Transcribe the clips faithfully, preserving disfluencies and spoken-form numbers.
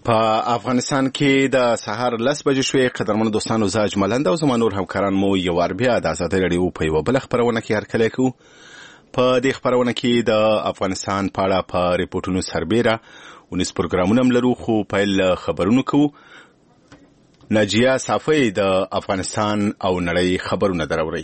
په افغانستان کې د سهار لس بجې شوې. قدرمنو دوستانو، زه اجملند او زما نور همکاران مو یو وار بیا د ازادۍ راډیو په یوه بله خپرونه کې هرکلی کوو. په دې خپرونه کې د افغانستان په اړه په ریپورټونو سربیره ونیس پروګرامونه هم لرو، خو پیل خبرونو کوو. ناجیه صافی د افغانستان او نړۍ خبرونه دراوړي.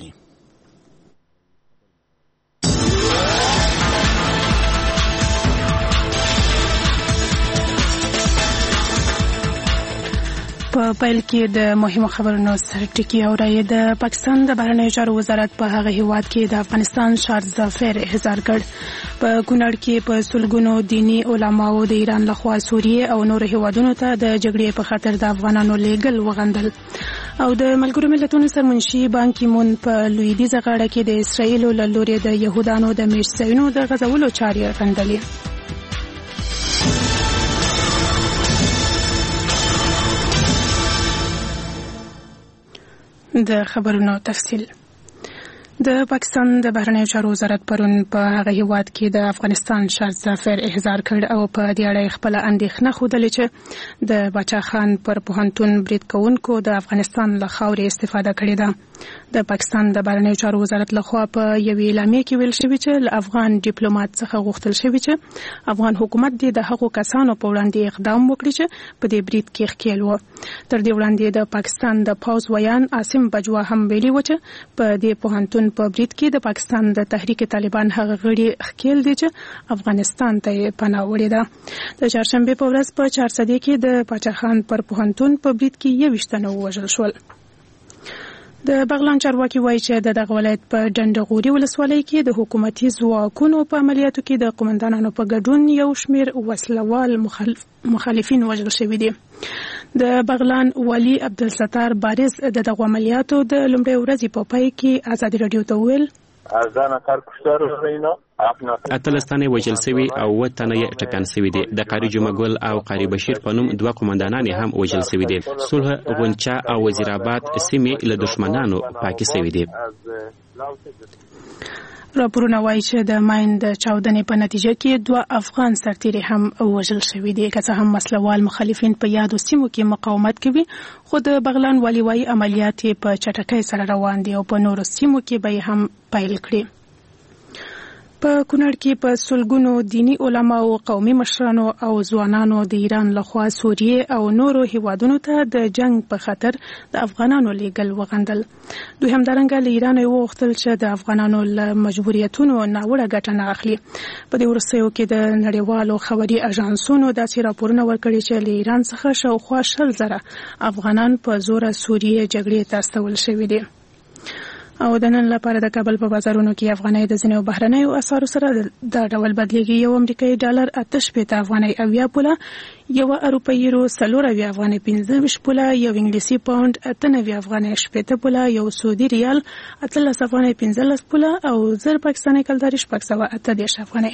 په پیل کې د مهمو خبرونو سره ټکی اورئ. د پاکستان د بهرنیو چارو وزارت په هغه هیواد کې د افغانستان شار ظفر احضار کړ. په کونړ کې په سلګونو دینی علماو د ایران لخوا سوریه او نور هیوادونو ته د جګړې په خاطر د افغانانو لیږل وغندل. او د ملګرو ملتونو سرمنشي بان کی مون په لویدیځه غاړه کې د اسرایل له لوري د يهودانو د میشتینو د غزولو چارې غندلې. د خبرونو تفصیل. د پاکستان د بهرنیو چارو وزارت پرون په هغه هیواد کې د افغانستان شار ظفر احضار کړ او په دې اړه خپل اندېښنه ښودلې چې د باچا خان پر پوهنتون برید کوونکو د افغانستان له خاورې استفاده کړې ده. د پاکستان د بهرنیو چارو وزارت لخوا په یوې اعلامیه کې ویل شوی چې له افغان ډیپلوماټ څخه غوښتل شوی چې افغان حکومت د هغو کسانو په وړاندې اقدام وکړي چې په دې برید کې ښکېل وو. تر دې وړاندې د پاکستان د پوز ویان عاصم بجوا هم ویلي و چې په دې پوهنتون په برید کې د پاکستان د تحریک طالبان هغه غړي ښکېل دي چې افغانستان ته پناه وړې ده. د چهارشنبه په ورځ په چارسدې کې د باچا خان پر پوهنتون په برید کې یوویشت تنه ووژل شول. د بغلان چارواکي وایي چې د دغه ولایت په ډنډغوري ولسوالۍ کې د حکومتي ځواکونو په عملیاتو کې د قومندانانو په ګډون یو شمېر وسلوال مخالف مخالفین وژل شوي دي. د بغلان والي عبدالستار بارز د دغه عملیاتو د لومړۍ ورځې په پای کې ازادي راډیو ته وویل اتلس تنه وژل شوي او اووه تنه یې ټپیان شوي دي. د قاری جمعګل او قاری بشیر په نوم دوه قومندانان هم وژل شوي دي. صلح غونچا او وزیر آباد سیمې له دشمنانو پاکي شوي دي. راپورونه وایي چې د ماین د چاودنې په نتیجه کې دوه افغان سرتیري هم وژل شوي دي. که څه هم مسلوال مخالفین په یادو سیمو کې مقاومت کوي، خو د بغلان والي وایي عملیات په چټکۍ سره روان دي او په نورو سیمو کې به هم پیل کړي. په کونړ کې په سلګونو دینی علماو، قومي مشرانو او ځوانانو د ایران لخوا سوریه او نورو هیوادونو ته د جنگ په خاطر د افغانانو لیږل وغندل. دوی همدارنګه له ایران وغوښتل چې د افغانانو له مجبوریتونو ناوړه ګټه نه اخلي. په دې وروستیو کې د نړیوالو خبري اژانسونو داسې راپورونه ورکړي چې له ایران څخه شاوخوا شل زره افغانان په زوره سوریه جګړې ته استول شوي دي. او د نن لپاره د کابل په بازارونو کې افغانۍ د ځینو بهرنیو اسعارو سره د ډول بدلېږي. یو امریکایي ډالر اته شپېته افغانۍ اویا پوله، یو اروپایي یورو څلور اویا افغانۍ پنځه ویشت پوله، یو انګلیسي پاونډ اته نوي افغانۍ شپېته پوله، یو سعودي ریال اتلس افغانۍ پنځلس پوله او زر پاکستاني کلداري شپږ سوه اته دېرش افغانۍ.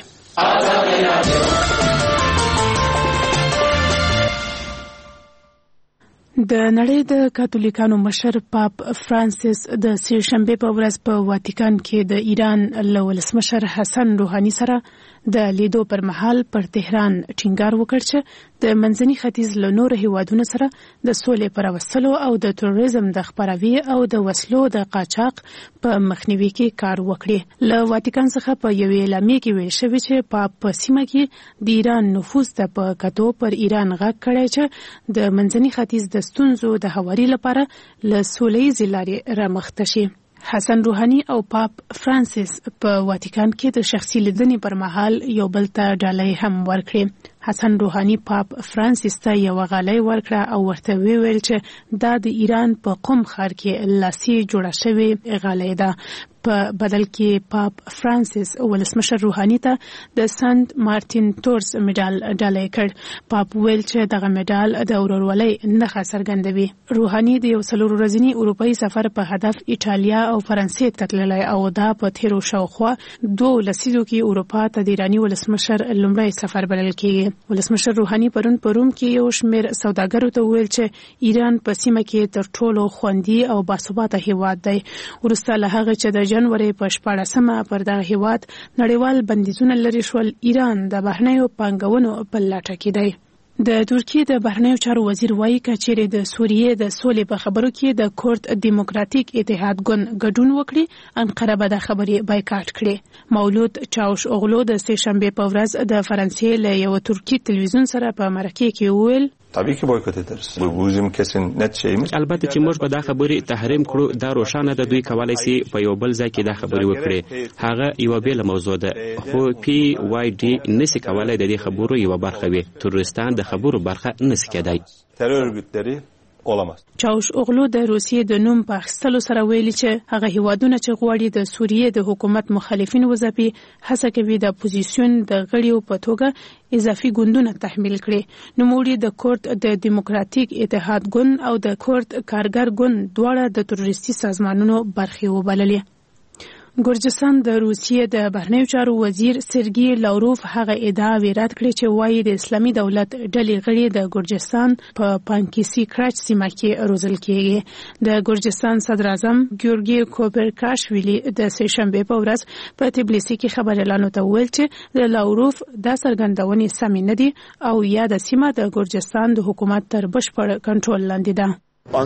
د نړۍ د کاتولیکانو مشر پاپ فرانسیس د سه شنبه په ورځ په واتیکان کې د ایران له ولسمشر حسن روحاني سره د لیدو پر مهال پر تهران ټینګار وکړ چې د منځني ختیځ له نورو هیوادونو سره د سولې پر راوستلو او د تروریزم د خپراوي او د وسلو د قاچاق په مخنیوي کې کار وکړي. له واتیکان څخه په یوې اعلامیه کې ویل شوی چې پاپ په سیمه کې د ایران نفوذ ته په کتو پر ایران غږ کړی چې د منځني ختیځ د ستونزو د هواري لپاره له سوله‌ییزې لارې رامخته شي. حسن روحاني او پاپ فرانسیس په واتیکان کې د شخصي لیدنې پر مهال یو بل ته ډالۍ هم ورکړې. حسن روحاني پاپ فرانسیس ته یو غالۍ ورکړه او ورته ویل چې دا د ایران په قم ښار کې لاسي جوړه شوې غالۍ ده. په بدل کې پاپ فرانسیس ولسمشر روحاني ته د سنت مارتین تورس میډال ډالۍ کړ. پاپ ویل چې دغه میډال د ورورولۍ نښه څرګندوي. روحاني د یو څلور ورځني اروپایي سفر په هدف ایټالیا او فرانسې ته تللی او دا په تیرو شاوخوا دوه لسیزو کې اروپا ته د ایراني ولسمشر لومړی سفر بلل کېږي. ولسمشر روحاني پرون په روم کې یو شمېر سوداګرو ته ویل چې ایران په سیمه کې تر ټولو خوندي او باثباته هیواد دی. وروسته له هغه چې د جنوري په شپاړسمه پر دغه هیواد نړیوال بندیزونه لري شول، ایران د بهرنیو پانګونو په لټه کې دی. د ترکیه د بهرنیو چارو وزیر وایي چې د سوریې د سولې په خبرو کې د کورد دیموکراتیک اتحاد ګوند ګډون وکړي انقره به د خبرې بایکاټ کړي. مولود چاوش اوغلو د سه شنبه په ورځ د فرانسې له یو ترکی تلویزیون سره په مرکه کې وویل طبیعي کې بایکاټ درس بوزیم کسین نتشیم. البته چې موږ به دا خبرې تحریم کړو دا روښانه ده، دوی کولای شي په یو بل ځای کې دا خبرې وکړي. هغه یو بیل موضوع ده، خو پی وای ډی نسی کولای د دې خبرو یو برخه وي. تروریستان د خبرو برخه نسی کېدای. ترور ګټري اولماست. چاوش اوغلو د روسیې د نوم په اخیستلو سره ویلي چې هغه هیوادونه چې غواړي د سوریې د حکومت مخالفین وځپي هڅه کوي د اپوزیسیون د غړیو په توګه اضافي ګوندونه تحمیل کړي. نوموړي د کورد د دیموکراتیک اتحاد ګوند او د کورد کارګر ګوند دواړه د تروریستي سازمانونو برخې وبللې. ګورجستان د روسیې د بهرنیو چارو وزیر سرګي لاوروف هغه ادعا رد کړې چې وایي د اسلامي دولت ډلې غړي د ګورجستان په پانکیسی کراچ سیمه کې روزل کېږي. د ګورجستان صدر اعظم ګیورګي کوپرکاشویلی د سه شنبه په ورځ په تبلیسي کې خبريالانو ته وویل چې د لاوروف د څرګندونې سمې نه دي او یا د سیمه د ګورجستان د حکومت تر بشپړ کنټرول لاندې ده.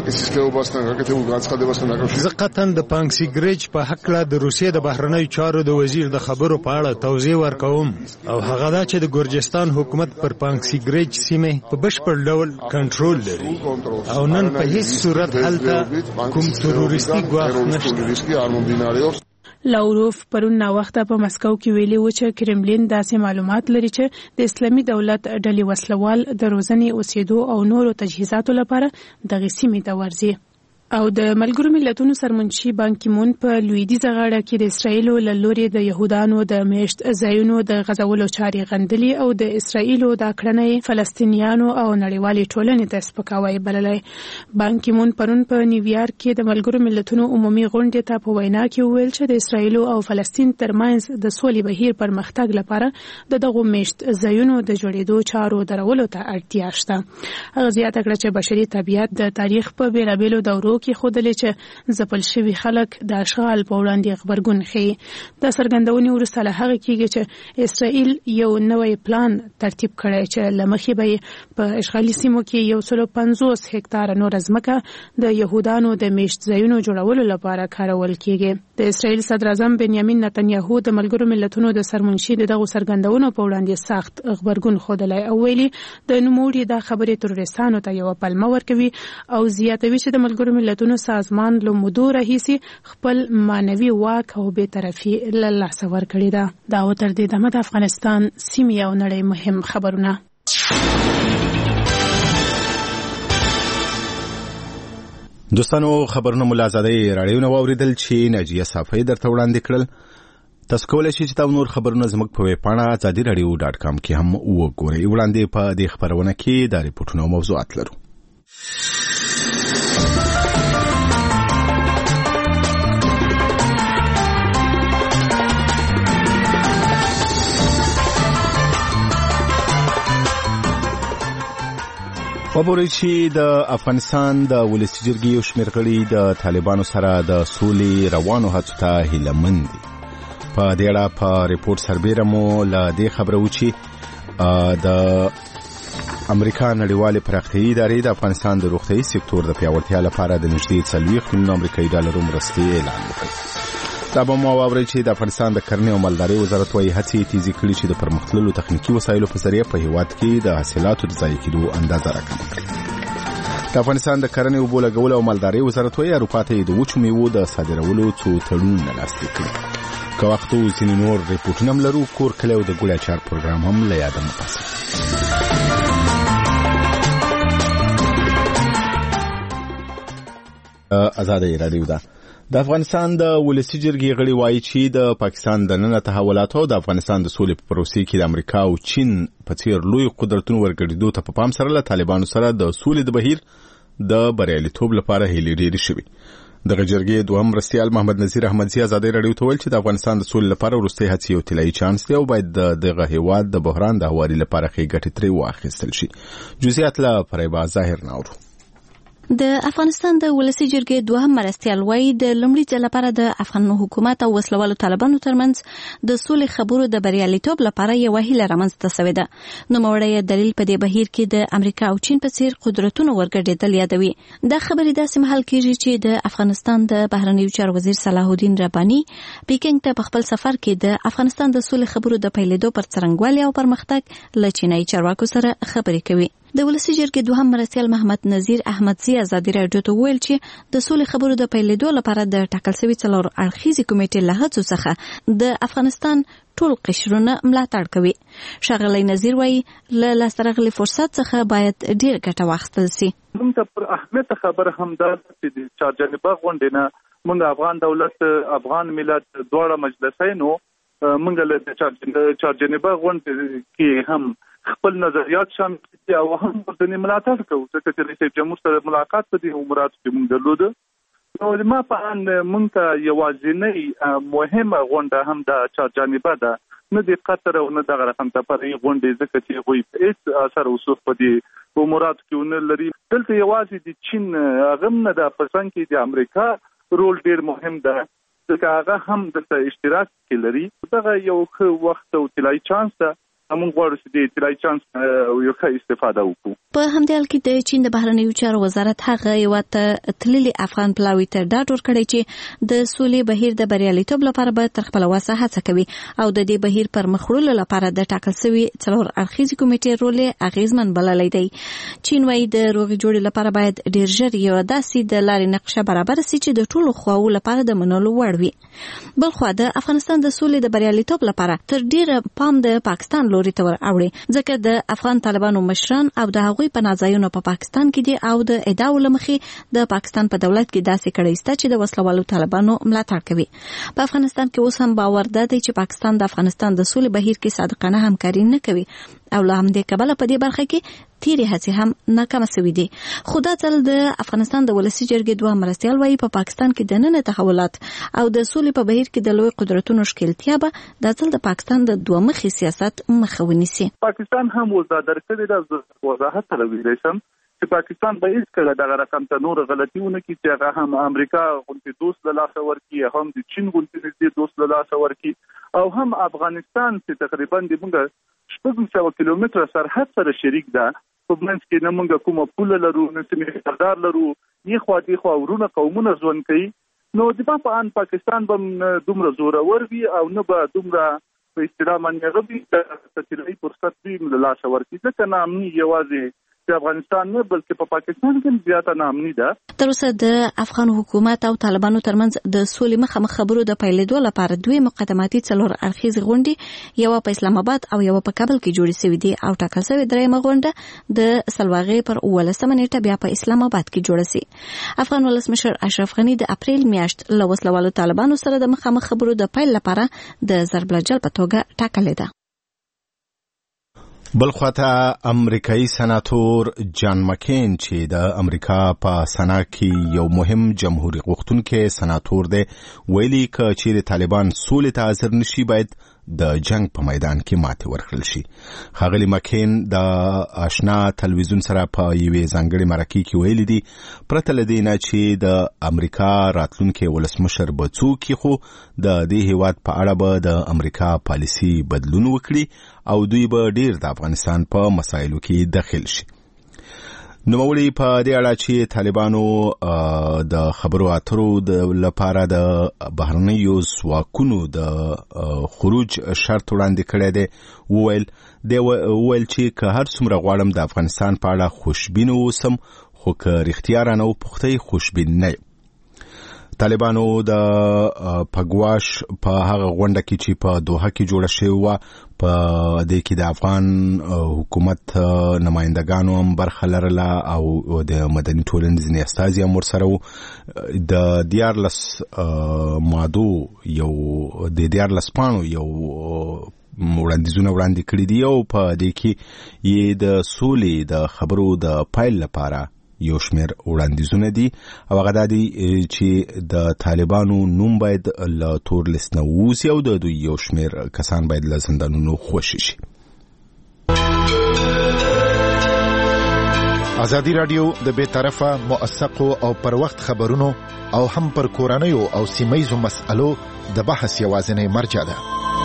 زه قطعاً د پانکسیګریج په حق له د روسیې د بهرنیو چارو د وزیر د خبرو په اړه توضیح ورکوم او هغه دا چې د ګورجستان حکومت پر پانکسیګریج سیمه په بشپړ ډول کنټرول لري او نن په هیڅ صورت هلته کوم تروریستي ګواښ نشته. لاوروف پرون نا وخته په مسکو کې ویلي و چې کرملین داسې معلومات لري چې د اسلامي دولت ډلې وسلوال د روزنې اوسېدو او نورو تجهیزاتو لپاره دغه سیمې ته ورځي. او د ملګرو ملتونو سرمنشي بان کی مون په لویدیځه غاړه کې د اسرایل له لوري د يهودانو د میشت ځایونو د غزولو چاري غندلي او د اسرایل د کړنې فلسطینیانو او نړیوالې ټولنې ته سپکاوی بللای. بان کی مون پرون په نیویارک کې د ملګرو ملتونو عمومي غونډې ته په وینا کې ویل چې د اسرایل او فلسطین ترمنځ د سولې بهیر پرمختګ لپاره د دغه میشت ځایونو د جوړېدو چارو درولو ته اړتیا شته. هغه زیاته کړه چې بشري طبیعت د تاریخ په بیلابېلو دورو کې خودلې چې ځپل شوي خلک د اشغال په وړاندې خبرګون ښيي. د څرګندونې وروسته له هغه کېږي چې اسرائیل یو نوی پلان ترتیب کړی چې له مخې به په اشغالي سیمو کې یو سل پنځوس هکتاره نوره ځمکه د یهودانو د میشت ځایونو جوړولو لپاره کارول کېږي. د اسرائیل صدر اعظم بنیامین نتنیاهو د ملګرو ملتونو د سرمنشي دغه څرګندونو په وړاندې سخت خبرګون ښودلی او ویلي د نوموړي دا خبرې تروریستانو ته یو پلمه ورکوي او زیاتوي چې د ملګرو ملتونو سازمان له مودو راهیسې خپل مانوي واک او بې طرفي له لاسه ورکړې ده. دا و تر دې دمه د افغانستان سیمې او نړۍ مهم خبرونه. دوستانو خبرونه ملا زادی راډیو نو اوریدل چې ناجیه صافی درته وړاندې کړل. تاسو کولای شئ چې دا نور خبرونه زموږ په ویب پاڼه ازادي رادیو ډاټ کام کې هم وګورئ. وړاندې په دې خبرونه کې د ریپورتونو او موضوعات لرو. خبرې چې د افغانستان د ولسي جرګې یو شمېر غړي د طالبانو سره د سولې روانو هڅو ته هیلهمند دي. په دې اړه په ریپورت سربیره مو له دې خبره و چې د امریکا نړیوالې پراختیایي ادارې د افغانستان د روغتیایي سکتور د پیاوړتیا لپاره د نږدې څلوېښت میلیونه امریکایي ډالرو مرستې اعلان وکړ. دا به مو واورئ چې د افغانستان د کرنې او مالدارۍ وزارت وايي هڅې تیزې کړي چې د پرمختللو تخنیکي وسایلو په ذریعه په هیواد کې د حاصلاتو د ضایع کېدو اندازه راکمه کړي. د افغانستان د کرنې اوبو لګولو او مالدارۍ وزارت وايي اروپا ته د وچو میوو د صادرولو څو تړونونه لاسلیک کړي. که وخت و ځینې نور ریپورټونه هم لرو. کور کلی او د ګوړې اچار پروګرام هم له یاده مه باسئ. ازادي رادیو ده. د افغانستان د ولسي جرګې غړي وایي چې د پاکستان د نن تحولاتو د افغانستان د سولې په پروسې کې د امریکا او چین په څیر لوی قدرتونو ورګډېدو ته په پام سره له طالبانو سره د سولې د بهیر د بریالیتوب لپاره هیلې ډېرې شوي. دغه جرګې دوهم مرستیال محمد نذیر احمدزي ازادي رادیو ته ویل چې د افغانستان د سولې لپاره وروستۍ هڅې یو طلایي چانس دی او باید دغه هیواد د بحران د هواري لپاره ښې ګټې ترې واخیستل شي. جزئیات له فریبا ظاهر ناورو. د افغانستان د ولسی جرګې دوهم مرستیال وایي د لومړي ځل لپاره د افغان حکومت او وسلوالو طالبانو ترمنځ د سولې خبرو د بریالیتوب لپاره یوه هیله رامنځته شوې ده. نوموړی دلیل په دې بهیر کې د امریکا او چین په څیر قدرتونو ورګډېدل یادوي. دا خبرې داسې مهال کېږي چې د افغانستان د بهرنیو چارو وزیر صلاح الدین رباني پیکینګ ته په خپل سفر کې د افغانستان د سولې خبرو د پیلېدو پر څرنګوالي او پرمختګ له چینایي چارواکو سره خبرې کوي. د ولسی جرګې دوهم مرستیال محمد نذیر احمدزي ازادي راډیو ته ویل چې د سولې خبرو د پیلېدو لپاره د ټاکل شوي څلور اړخیزې کمیټې له هڅو څخه د افغانستان ټول قشرونه ملاتړ کوي. ښاغلی نذیر وایي له لاسته راغلي فرصت څخه باید ډېر ګټه واخیستل سي. موږ ته پر اهمیت خبره هم ده چې د چارجانبه غونډې نه موږ افغان دولت افغان ملت دواړه مجلسینو موږ له چارجانبه غونډې کې هم خپل نظریات شامل دي او هم د ملاتړ کوو ځکه چې رئیس جمهور سره ملاقات په دې اموراتو کې موږ درلوده. نو ما په ان موږ ته یوازینۍ مهمه غونډه هم د چارجانبه ده، نه د قطر او نه دغه رقم ته پرې غونډې ځکه چې هغوی هېڅ اثر وسوخ په دې اموراتو کې ونه لري. دلته یوازې د چین هغه هم نه ده، په څنګ کې د امریکا رول ډېر مهم ده ځکه هغه هم دلته اشتراک کې لري. دغه یو ښه وخت او طلایي چانس ده، موږ غواړو چې د طلایي چانس یو ښه استفاده وکړو. په همدې حال کې د چین د بهرنیو چارو وزارت هغه یوه ته تللي افغان پلاوي ته ډاډ ورکړی چې د سولې بهیر د بریالیتوب لپاره به تر خپله وسه هڅه کوي او د دې بهیر پر مخ وړلو لپاره د ټاکل شوي څلور اړخیزې کمیټې رول یې اغېزمن بللی دی. چین وایي د روغې جوړې لپاره باید ډېر ژر یوه داسې د لارې نقشه برابره سي چې د ټولو خواو لپاره د منلو وړ وي. بلخوا د افغانستان د سولې د بریالیتوب لپاره تر ډېره پام د پاکستان لوري ته ور اوړي ځکه د افغان طالبانو مشران او د هغوی په نازایونو په پاکستان کې دي او د ادعاو له مخې د پاکستان په دولت کې داسې کړی شته چې د وسلوالو طالبانو ملاتړ کوي. په افغانستان کې اوس هم باور ده دی چې پاکستان د افغانستان د سولې بهیر کې صادقانه همکاري نه کوي او له همدې کبله په دې برخه کې تیرې هڅې هم ناکامه شوي دي. خو دا ځل د افغانستان د ولسي جرګې دوهم مرستیال وایي په پاکستان کې دننه تحولات او د سولې په بهیر کې د لوی قدرتونو ښکېلتیا به دا ځل د پاکستان د دوه مخي سیاست مخه ونیسي. پاکستان هم وضع درکړې ده، وضاحت سره ویلی شم چې پاکستان به هېڅکله دغه رقم ته نور غلطي ونه کړي چې هغه هم امریکا غوندې دوست له لاسه ورکړي، هم د چین غوندې نږدې دوست له لاسه ورکړي او هم افغانستان چې تقریبا د موږ شپږ سوه کیلومتره سرحد سره شریک ده، په منځ کې نه موږ کومه پوله لرو نه سیمې سردار لرو، یې خوا دې خوا ورونه قومونه ژوند کوي. نو د ما په ان پاکستان به دومره زورور وي او نه به دومره په اصطلاح باندې هغه وي د طلایي فرصت وي له لاسه ورکړي ځکه ناامني یوازې د افغانستان نه بلکې په پاکستان کې زیاته ناامني ده. تر اوسه د افغان حکومت او طالبانو ترمنځ د سولې مخامخ خبرو د پیلېدو لپاره دوی مقدماتي څلور اړخیزې غونډې یوه په اسلام آباد او یوه په کابل کې جوړې شوې دي او ټاکل شوې درېیمه غونډه د سلواغې پر اوولسمه نیټه بیا په اسلام آباد کې جوړه شي. افغان ولسمشر اشرف غني د اپریل میاشت له وسلوالو طالبانو سره د مخامخ خبرو د پیل لپاره د ضرب الجل په توګه ټاکلې ده. بلخواته امریکایي سناتور جان مکین چې د امریکا په سنا کې یو مهم جمهوریت غوښتونکی سناتور دی ویلي که چیرې طالبان سولې ته حاضر نشي باید د جنگ په میدان کې ماتې ورکړل شي. ښاغلي مکین د آشنا تلویزیون سره په یوې ځانګړې مرکې کې ویلي دي پرته له دې نه چې د امریکا راتلونکی ولسمشر به څوک خو د دې هیواد په اړه به د امریکا پالیسي بدلون وکړي او دوی به ډیر د افغانستان په مسایلو کې دخیل شي. نوموړي په دې اړه چې طالبانو د خبرو اترو د لپاره د بهرنیو ځواکونو د خروج شرط وړاندې کړی دی وویل دی وویل چې که هر څومره غواړم د افغانستان په اړه خوشبین اوسم خو که رښتیا رانه وپوښتئ خوشبین نه یم. طالبانو د پګواش په هغه غونډه کې چې په دوحه کې جوړه شوې وه په دې کې د افغان حکومت نمایندګانو هم برخه لرله او د مدني ټولنې ځینې استازي هم ورسره وو. د دیارلس مادو یو د دیارلس پاڼو یو وړاندیزونه وړاندې کړي دي او په دې کې یې د سولې د خبرو د پیل لپاره یو شمیر وړاندیزونه دي او هغه دا دي چې د طالبانو نوم باید له تور لیست نه ووځي او د دوی یو شمیر کسان باید له زندانونو خوشي شي. ازادي رادیو د بې طرفه موثقو او پر وخت خبرونو او هم پر کورنیو او سیمه‌یزو مسألو د بحث یوازینی مرجع ده.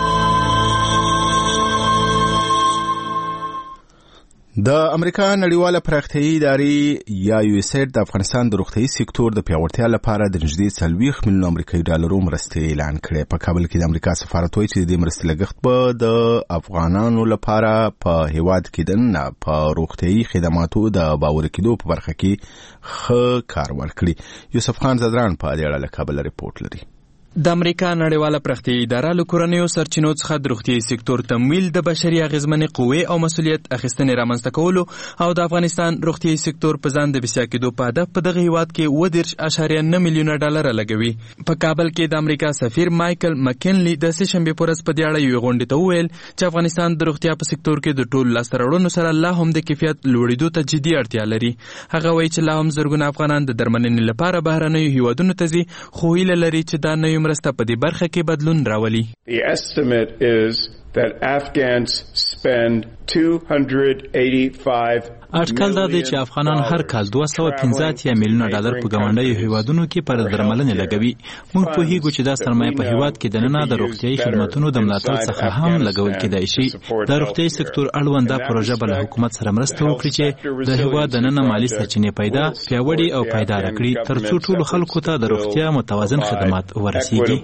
د امریکا نړیواله پراختیایي ادارې یا یو اس ایډ د افغانستان د روغتیايي سکتور د پیاوړتیا لپاره د نږدې څلوېښت میلیونه امریکایي ډالرو مرستې اعلان کړې. په کابل کې د امریکا سفارت وایي چې د دې مرستې لګښت به د افغانانو لپاره په هیواد کې دننه په روغتیايي خدماتو د باور کېدو په برخه کې ښه کار ورکړي. یوسف خان زدران په دې اړه له کابل ریپورت لري. د امریکا نړیواله پراختیایي اداره له کورنیو سرچینو څخه د روغتیايي سکتور تمویل د بشري اغیزمنې قوې او مسؤلیت اخیستنې رامنځته کولو او د افغانستان روغتیايي سکتور په ځان د بسیا کېدو په هدف په دغه هیواد کې اووه دېرش اعشاریه نه میلیونه ډالره لګوي. په کابل کې د امریکا سفیر مایکل مکینلی د سه شنبې په ورځ په دې اړه یوې غونډې ته وویل چې افغانستان د روغتیا په سکتور کې د ټولو لاسته راوړنو سره لا هم د کیفیت لوړېدو ته جدي اړتیا لري. هغه وایي چې لا هم زرګونه افغانان د درملنې لپاره بهرنیو هیوادونو ته ځي، خو هیله لري چې دا نوې مرسته په دې برخه کې بدلون راولي. The estimate is that Afghans spend two hundred eighty-five اټکل دا دی چې افغانان هر کال دوه سوه پنځه اتیا میلیونه ډالر په ګاونډیو هیوادونو کې پر درملنې لګوي. موږ پوهیږو چې دا سرمایه په هیواد کې دننه د روغتیايي خدماتو د ملاتړ څخه هم لګول کېدای شي. د روغتیايي سکتور اړوند دا پروژه به له حکومت سره مرسته وکړي چې د هیواد دننه مالی سرچینې پیدا پیاوړي او پایدار کړي ترڅو ټولو خلکو ته د روغتیا متوازن خدمات ورسیږي.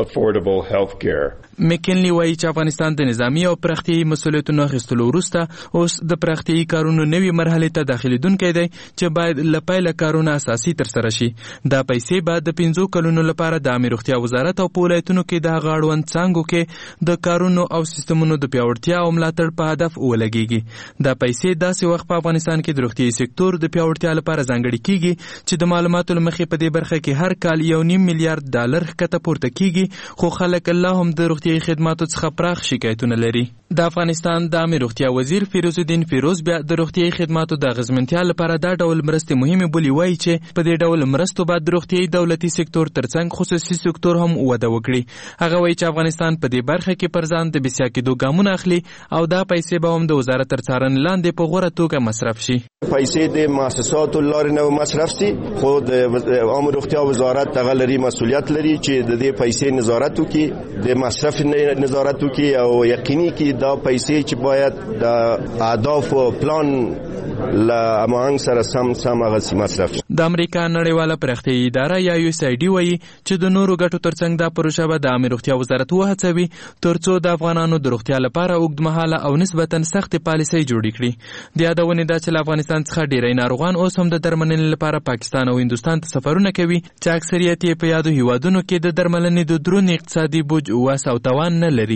مکینلی وایي چې افغانستان د نظامی او پراختیایي مسؤلیتونو اخیستلو وروسته اوس د پراختیایي کارونو نوې مرحله ته داخليدونکی دی چې باید له پیله کارونه اساسي ترسره شي. دا پیسې به د پنځو کلونو لپاره د عامه روغتیا وزارت او په ولایتونو کې د هغه اړوند څانګو کې د کارونو او سیستمونو د پیاوړتیا او ملاتړ په هدف ولګیږي. دا پیسې داسې وخت په افغانستان کې د روغتیايي سکتور د پیاوړتیا لپاره ځانګړي کیږي چې د معلوماتو له مخې په دې برخه کې هر کال یو نیم میلیارډ ډالر ښکته پورته کیږي، خو خلک الله هم د روغتیايي خدماتو څخه پراخ شکایتونه لري. د افغانستان د عامه روغتیا وزیر فیروز الدین فیروز بیا د روغتیايي خدماتو د اغیزمنتیا لپاره دا ډول مرستې مهمه بولي. وایي چې په دې ډول مرستو باید د روغتیايي دولتي سکتور ترڅنګ خصوصي سکتور هم وده وکړي. هغه وایي چې افغانستان په دې برخه کې پر ځان د بسیا کېدو ګامونه اخلي او دا پیسې به هم د وزارت تر څارنې لاندې په غوره توګه مصرف شي. پیسې د مؤسساتو لارې نه مصرف شي، خو د عامه روغتیا وزارت هغه لري مسؤلیت لري چې د دې پیسې نظارت وکړي، د مصرف نظارت وکړي او یقیني کړي دا پیسې چې باید د اهداف او پلان لا امانګ سره سم سم هغه مصرف. د امریکا نړیواله پراختیایي اداره یا یو اس ای ډي وایي چې د نورو ګټو ترڅنګ دا پروژه به د عامه روغتیا وزارت وهڅوي ترڅو د افغانانو د روغتیا لپاره اوږدمهاله او نسبتا سخت پالیسۍ جوړې کړي. د یادونې ده چې له افغانستان څخه ډیری ناروغان اوس هم د درملنې لپاره پاکستان او هندوستان ته سفرونه کوي چې اکثریت یې په یادو هیوادونو کې د درملنې د درون اقتصادي بوج وس او توان نه لري.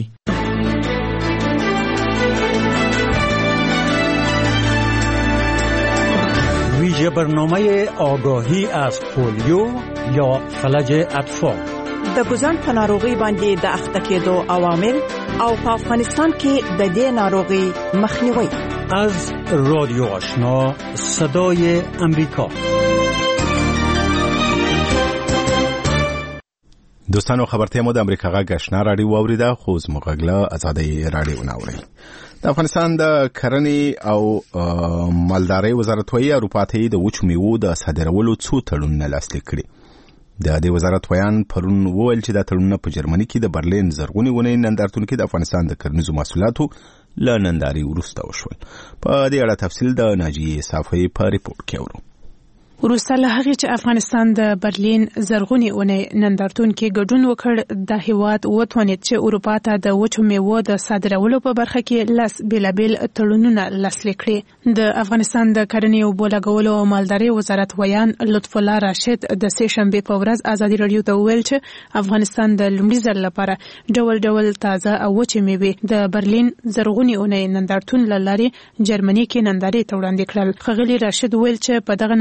ویژه برنامه آگاهی از پولیو یا فلج اطفال د ګوزن په ناروغي باندې د اخته کېدو عوامل او په افغانستان کې د دې ناروغي مخنیوي. از رادیو آشنا صدای امریکا. دوستانو خبرته مو د امریکا غږ آشنا رادیو واوریده، خو زموږ غږ له ازادي رادیو ناوړي. د افغانستان د کرنې او مالدارۍ وزارت وایي اروپا ته د وچو میوو د صادرولو څو تړونونه لاسلیک کړي. د دې وزارت ویان پرون وویل چې دا تړونونه په جرمني کې د برلین زرغونې ونې نندارتون کې د افغانستان د کرنیزو محصولاتو له نندارې وروسته وشول. په دې اړه تفصیل د ناجیې صافۍ په ریپورت کې اورو. وروسته له هغې چې افغانستان د برلین زرغونې اونۍ نندارتون کې ګډون وکړ، د هیواد وتوانید چې اروپا ته د وچو میوو د صادرولو په برخه کې لس بېلابېل تړونونه لاسلیک کړي. د افغانستان د کرنې اوبو لګولو او مالدارۍ وزارت ویان لطف الله راشد د سه شنبې په ورځ ازادي راډیو ته وویل چې افغانستان د لومړي ځل لپاره ډول ډول تازه او وچې میوې د برلین زرغونې اونۍ نندارتون له لارې جرمني کې نندارې ته وړاندې کړل. ښاغلي راشد وویل چې په دغه نندارتون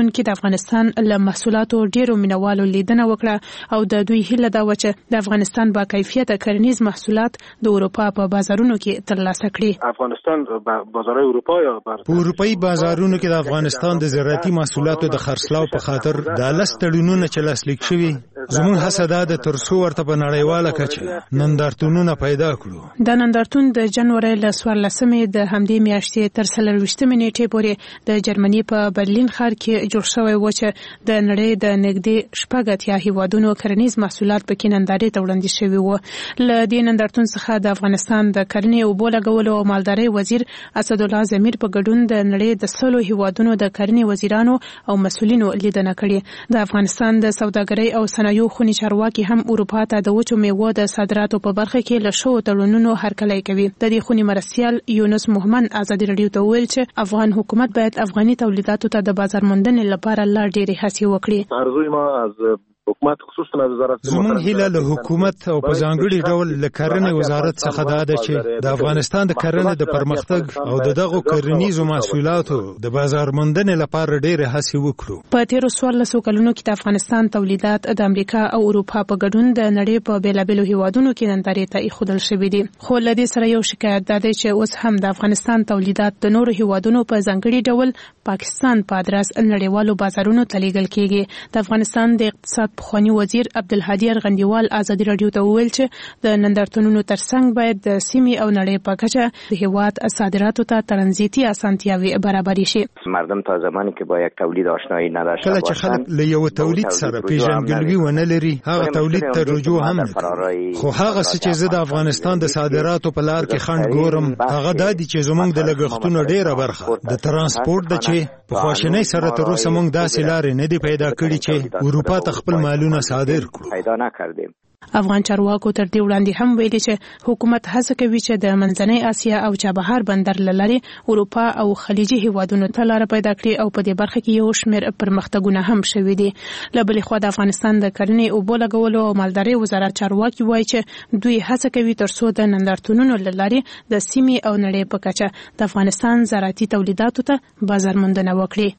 کې د افغانستان له محصولاتو ډیرو مینوالو لیدنه وکړه او د دوی هیله دا و چې د افغانستان با کیفیت کرنیز محصولات د اروپا په بازارونو کې ترلاسه کړي. افغانستان بازار اروپا یا په اروپایي بازارونو کې د افغانستان د زراعتي محصولاتو د خرڅلاو په خاطر د لس تړونونه چې لاسلیک شوي زموږ هڅه ده د ترڅو ورته په نړیواله کچه نندارتونونه پیدا کړو. دا نندارتون د جنوري له څوارلسمې د همدې میاشتې تر څلرویشتمې نیټې پورې د جرمني په برلین ښار کې جوړ شوی و چې د نړۍ د نږدې شپږ اتیا هیوادونو کرنیز محصولات پکې نندارې ته وړاندې شوي وو. له دې نندارتون څخه د افغانستان د کرنې اوبو لګولو او مالدارۍ وزیر اسدالله ضمیر په ګډون د نړۍ د سلو هیوادونو د کرنې وزیرانو او مسؤلینو لیدنه کړې. د افغانستان د سوداګرۍ او صنایعو خوني چارواکي هم اروپا ته د وچو میوو د صادراتو په برخه کې له شوو تړونونو هرکلی کوي. د دې خوني مرستیال یونس محمد ازادي رادیو ته ویل چې افغان حکومت باید افغاني تولیداتو ته د بازار موندنې لپاره لا ډېرې هڅې وکړي. ارزوی ما از حکومت خصوصا از وزارت زمون هیله له حکومت او په ځانګړي ډول له کرنې وزارت څخه دا ده چې د افغانستان د کرنې د پرمختګ او د دغو کرنیزو محصولاتو د بازار موندنې لپاره ډېرې هڅې وکړو. په تیرو څوارلسو کلونو کې د افغانستان تولیدات د امریکا او اروپا په ګډون د نړۍ په بیلابیلو هیوادونو کې نندارې ته ایښودل شوي دي. خو له دې سره یو شکایت دا دی چې اوس هم د افغانستان تولیدات د نورو هیوادونو په ځانګړي ډول پاکستان په ادرس نړیوالو بازارونو ته لیږل کېږي. د افغانستان د اقتصاد پخوانی وزیر عبدالهادي ارغندیوال ازادي رادیو ته وویل چې د نندارتونونو ترڅنګ باید د سیمې او نړۍ په کچه د هیواد صادراتو ته ترانزیتي اسانتیاوي برابر شي. مردم تا زمانی که با یک تولید آشنایی نداشته کله چې خلک له یو تولید سره پیژندګلوي ونه لري هغه تولید ته رجوع هم نه کوي. خو هغه څه چې زه د افغانستان د صادراتو په لار کې خنډ ګورم هغه دا دي چې زموږ د لګښتونو ډیره برخه د ترانسپورت د چې په خواشینۍ سره تر اوسه موږ داسې لارې نه دي پیدا کړې چې اروپا ته خپل مالونه صادر کړو. پیدا نکردیم. افغان چارواکو تر دې وړاندې هم ویلي چې حکومت هڅه کوي چې د منځنۍ اسیا او چابهار بندر له لارې اروپا او خلیجي هیوادونو ته لاره پیدا کړي او په دې برخه کې یو شمېر پرمختګونه هم شوي دي. له بلې خوا د افغانستان د کرنې اوبو لګولو او مالدارۍ وزارت چارواکي وایي چې دوی هڅه کوي تر څو د نندارتونونو له لارې د سیمې او نړۍ په کچه د افغانستان زراعتي تولیداتو ته بازار موندنه وکړي.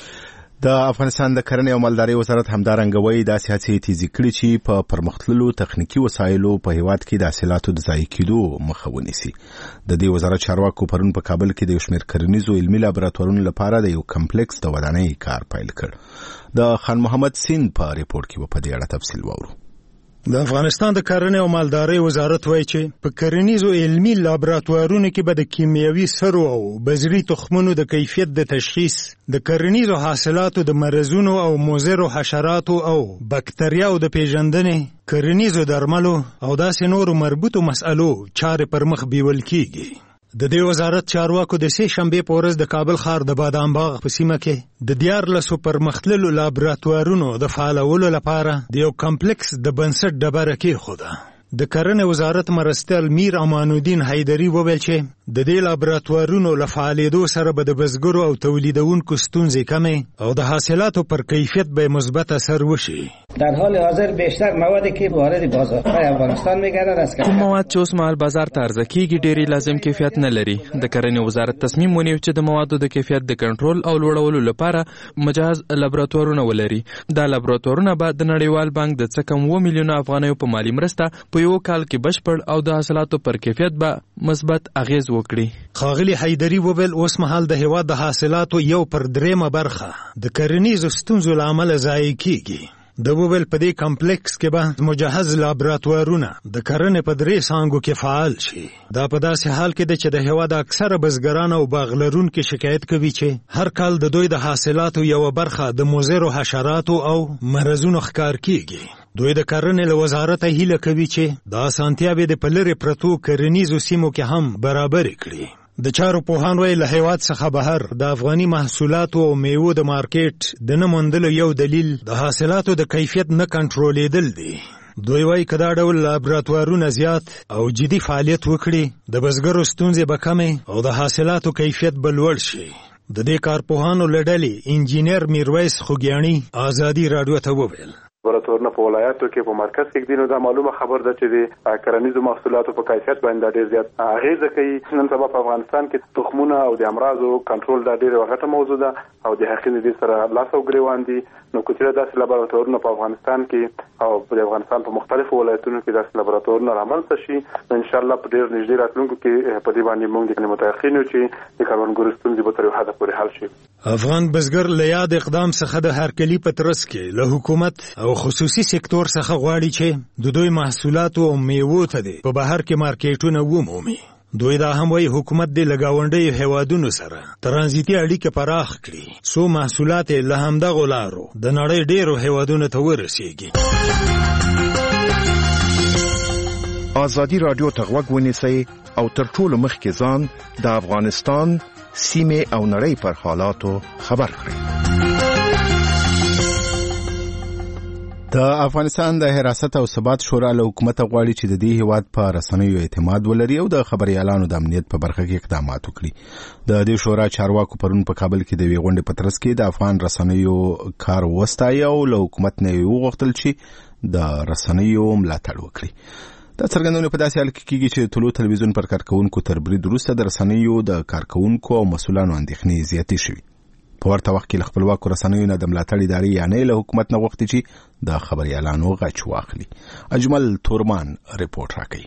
د افغانستان د کرنې او مالدارۍ وزارت همدارنګه وایي داسې هڅې تیزې کړي چې په پرمختللو تخنیکي وسایلو په هیواد کې د حاصلاتو د ضایع کېدو مخه ونیسي. د دې وزارت چارواکو پرون په کابل کې د یو شمېر کرنیزو علمي لابراتوارونو لپاره د یو کمپلیکس د ودانۍ کار پیل کړ. د خان محمد سین په ریپورت کې په دې اړه تفصیل واورو. د افغانستان د کرنې او مالدارۍ وزارت وایي چې په کرنیزو علمي لابراتوارونو کې به د کیمیاوي سرو او بذري تخمونو د کیفیت د تشخیص د کرنیزو حاصلاتو د مرزونو او مضرو حشراتو او بکتریاو د پیژندنې کرنیزو درملو او داسې نورو مربوطو مسئلو چارې پر مخ بیول کیږي. د دې وزارت چارواکو د سه شنبې په ورځ د کابل ښار د بادام باغ په سیمه کې د دیارلسو پرمختللو لابراتوارونو د فعالولو لپاره د یو کمپلیکس د بنسټ ډبره کېښوده. د کرنې وزارت مرستیال میر امان الدین حیدري وویل چې د دې لابراتوارونو له فعالېدو سره به د بزګرو او تولیدونکو ستونزې کمې او د حاصلاتو پر کیفیت به مثبت اثر وشي. در حال حاضر بیشتر موادی که وارد بازارهای افغانستان میگردد است کوم مواد چې اوس مهال بازار ته عرضه کیږي ډېری لازم کیفیت نه لري. د کرنې وزارت تصمیم ونیو چې د موادو د کیفیت د کنټرول او لوړولو لپاره مجهز لابراتوارونه ولري. دا لابراتوارونه به د نړیوال بانک د څه کم اووه میلیونه افغانیو په مالي مرسته په یو کال کې بشپړ او د حاصلاتو پر کیفیت به مثبت اغیز وکړي. ښاغلي حیدري وویل اوس مهال د هیواد د حاصلاتو یو پر دریمه برخه د کرنیزو ستونزو له امله ضایع کیږي. د وویل په دې کمپلیکس کې به مجهز لابراتوارونه د کرنې په درې څانګو کې فعال شي. دا په داسې حال کې ده چې د هیواد اکثره بزګران او باغ لرونکي شکایت کوي چې هر کال د دوی د حاصلاتو یوه برخه د مضرو حشراتو او مرزونو ښکار کیږي. دوی د کرنې له وزارت هیله کوي چې د اسانتیاوې د په لرې پرتو کرنیزو سیمو کې هم برابرې کړي. د چارو پوهان وایي له هیواد څخه بهر د افغاني محصولاتو او میوو د مارکیټ د نه موندلو یو دلیل د حاصلاتو د کیفیت نه کنټرولېدل دي. دوی وایي که دا ډول لابراتوارونه زیات او جدي فعالیت وکړي د بزګرو ستونزې به کمې او د حاصلاتو کیفیت به لوړ شي. د دې کارپوهانو له ډلې انجینر میرویس خوږیاڼي ازادي راډیو ته وویل لابراتورونه په ولایاتو کې په مرکز کې دینو دا معلومه خبر ده چې د کرنیزو محصولاتو په کیفیت باندې ډېر زیات اغیزه کوي. نن سبا په افغانستان کې تخمونه او د امراضو کنټرول دا ډېره غټه موضوع ده او د حقیقت دې سره لاس او ګریوان دي. نو کله داسې لابراتورونه په افغانستان کې او په افغانستان په مختلفو ولایتونو کې داسې لابراتورونه رامنځته شي، ان شاء الله په ډېر نږدې راتلونکو کې په دې باندې موږ متيقن یو چې د کروندګرو ستونزې به تر یو حده پورې حل شي. افغان بزګر له یاد اقدام څخه د هرکلي په ترڅ کې له حکومت او خصوصي سکتور څخه غواړي چې د دوی محصولاتو او میوو ته دي په بهر کې مارکیټونه ومومي. دوی دا هم وایي حکومت د لګاونډي هیوادونو سره ترانزیتي اړیکې پراخ کړي څو محصولات له همدغو لارو د نړۍ ډیرو هیوادونو ته ورسیږي. ازادي رادیو ته غوږ ونیسئ او تر ټولو مخکې ځان د افغانستان سیمې او نړۍ پر حالاتو خبر کړئ. د افغانستان د حراست او ثبات شورا له حکومت غواړي چې د دې هیواد په رسنیو اعتماد ولري او د خبريالانو د امنیت په برخه کې اقدامات وکړي. د دې شورا چارواکو پرون په کابل کې د وی غونډې په ترڅ کې د افغان رسنیو کار وستایي او له حکومت نه وغوښتل چې د رسنیو ملاتړ وکړي. دا څرګندونه په داسې حال کې کېږي چې طلوع تلویزیون پر کارکونکو تر برید وروسته د رسنیو د کارکونکو او مسؤلانو اندېښنې زیاتې شوې. په ورته وخت کې له خپلواکو رسنیو نه د ملاتړ ادارې یعنې له حکومت نه غوښتي چې د خبريالانو غچ واخلي. اجمل تورمان رپورټ راکوي.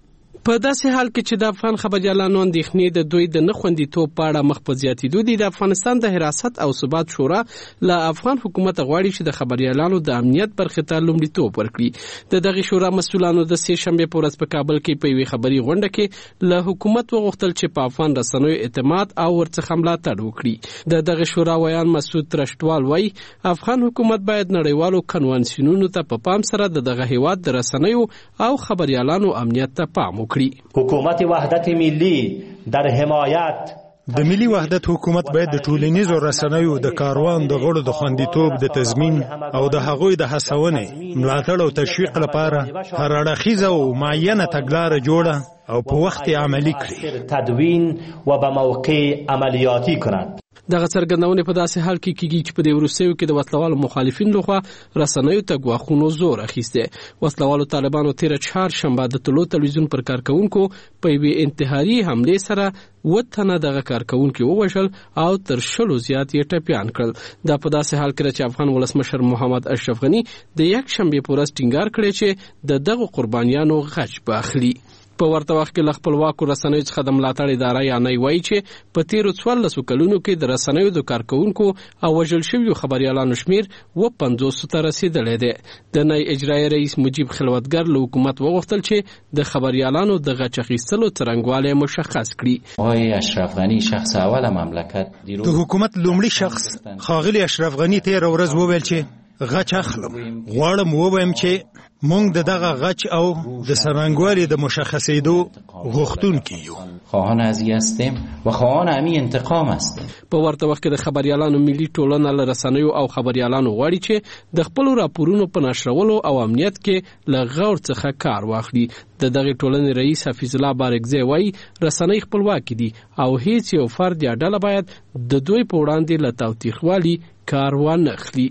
په داسې حال کې چې د افغان خبريالانو اندېښنې د دوی د نه خوندیتوب په اړه مخ په زیاتېدو دي، د افغانستان د حراست او ثبات شورا له افغان حکومت غواړي چې د خبريالانو د امنیت برخې ته لومړیتوب ورکړي. د دغه شورا مسؤلانو د سه شنبه په ورځ په کابل کې په یوې خبري غونډه کې له حکومت وغوښتل چې په افغان رسنیو اعتماد او ورڅخه ملاتړ وکړي. د دغه شورا ویان مسعود ترشتوال وایي افغان حکومت باید نړیوالو کنوانسیونونو ته په پام سره د دغه هیواد د رسنیو او خبريالانو امنیت ته پام وکړي. حکومت وحدت ملی در حمایت د ملي وحدت حکومت باید د ټولنیزو رسنیو د کاروان د غړو د خوندیتوب د تضمین او د هغوی د هڅونې ملاتړ او تشویق لپاره هر اړخیزه او معینه تګلاره جوړه او په وخت عملی کړي، تدوین و به موقع عملیاتی کند. دغه څرګندونه په داسې حال کې کېږي چې په دې وروستیو کې د وسلوالو مخالفین لخوا رسنیو ته ګواښونو زور اخیسته. وسلوالو طالبانو تیر چهارشنبه د طلوع تلویزیون پر کارکونکو په یوې انتحاري حمله سره و تنه دغه کارکونکو ووژل او تر شلو زیات یې ټپیان کړل. دا په داسې حال کې چې افغان ولسمشر محمد اشرف غنی د یک شنبه په ورځ ټینګار کړی چې د دغه قربانیانو غچ به اخلي. په ورته وخت کې له خپلواکو رسنیو څخه د ملاتړ اداره یعنی وایي چې په تیرو څوارلسو کلونو کې د رسنیو د کارکونکو او وژل شویو خبريالانو شمیر و پنځوس ته رسیدلی دی. د نای اجرایي رئیس مجیب خلوتګر له حکومت وغوښتل چې د خبريالانو د غچ اخیستلو څرنګوالی مشخص کړي. آقای اشرف غنی شخص اول مملکت د حکومت لومړي شخص خاغلی اشرف غنی تیر ورځ وویل چې غچ اخلم. غواړم ووایم چې مونږ د دغه غچ او د سرنګوالي د مشخصېدو غوښتونکي یو. خواهان ازی هستیم و خواهان همین انتقام هستیم. په ورته وخت کې د خبريالانو ملي ټولنه له رسنیو او خبريالانو غواړي چې د خپل راپورونو په نشرولو او امنیت کې له غور څخه کار واخلي. د دغه ټولنې رئیس حفیظ الله بارکزی وایي رسنۍ خپلواکي دي او هیڅ یو فرد یا ډله باید د دوی په وړاندې له تاوتریخوالي کار وانه اخلي.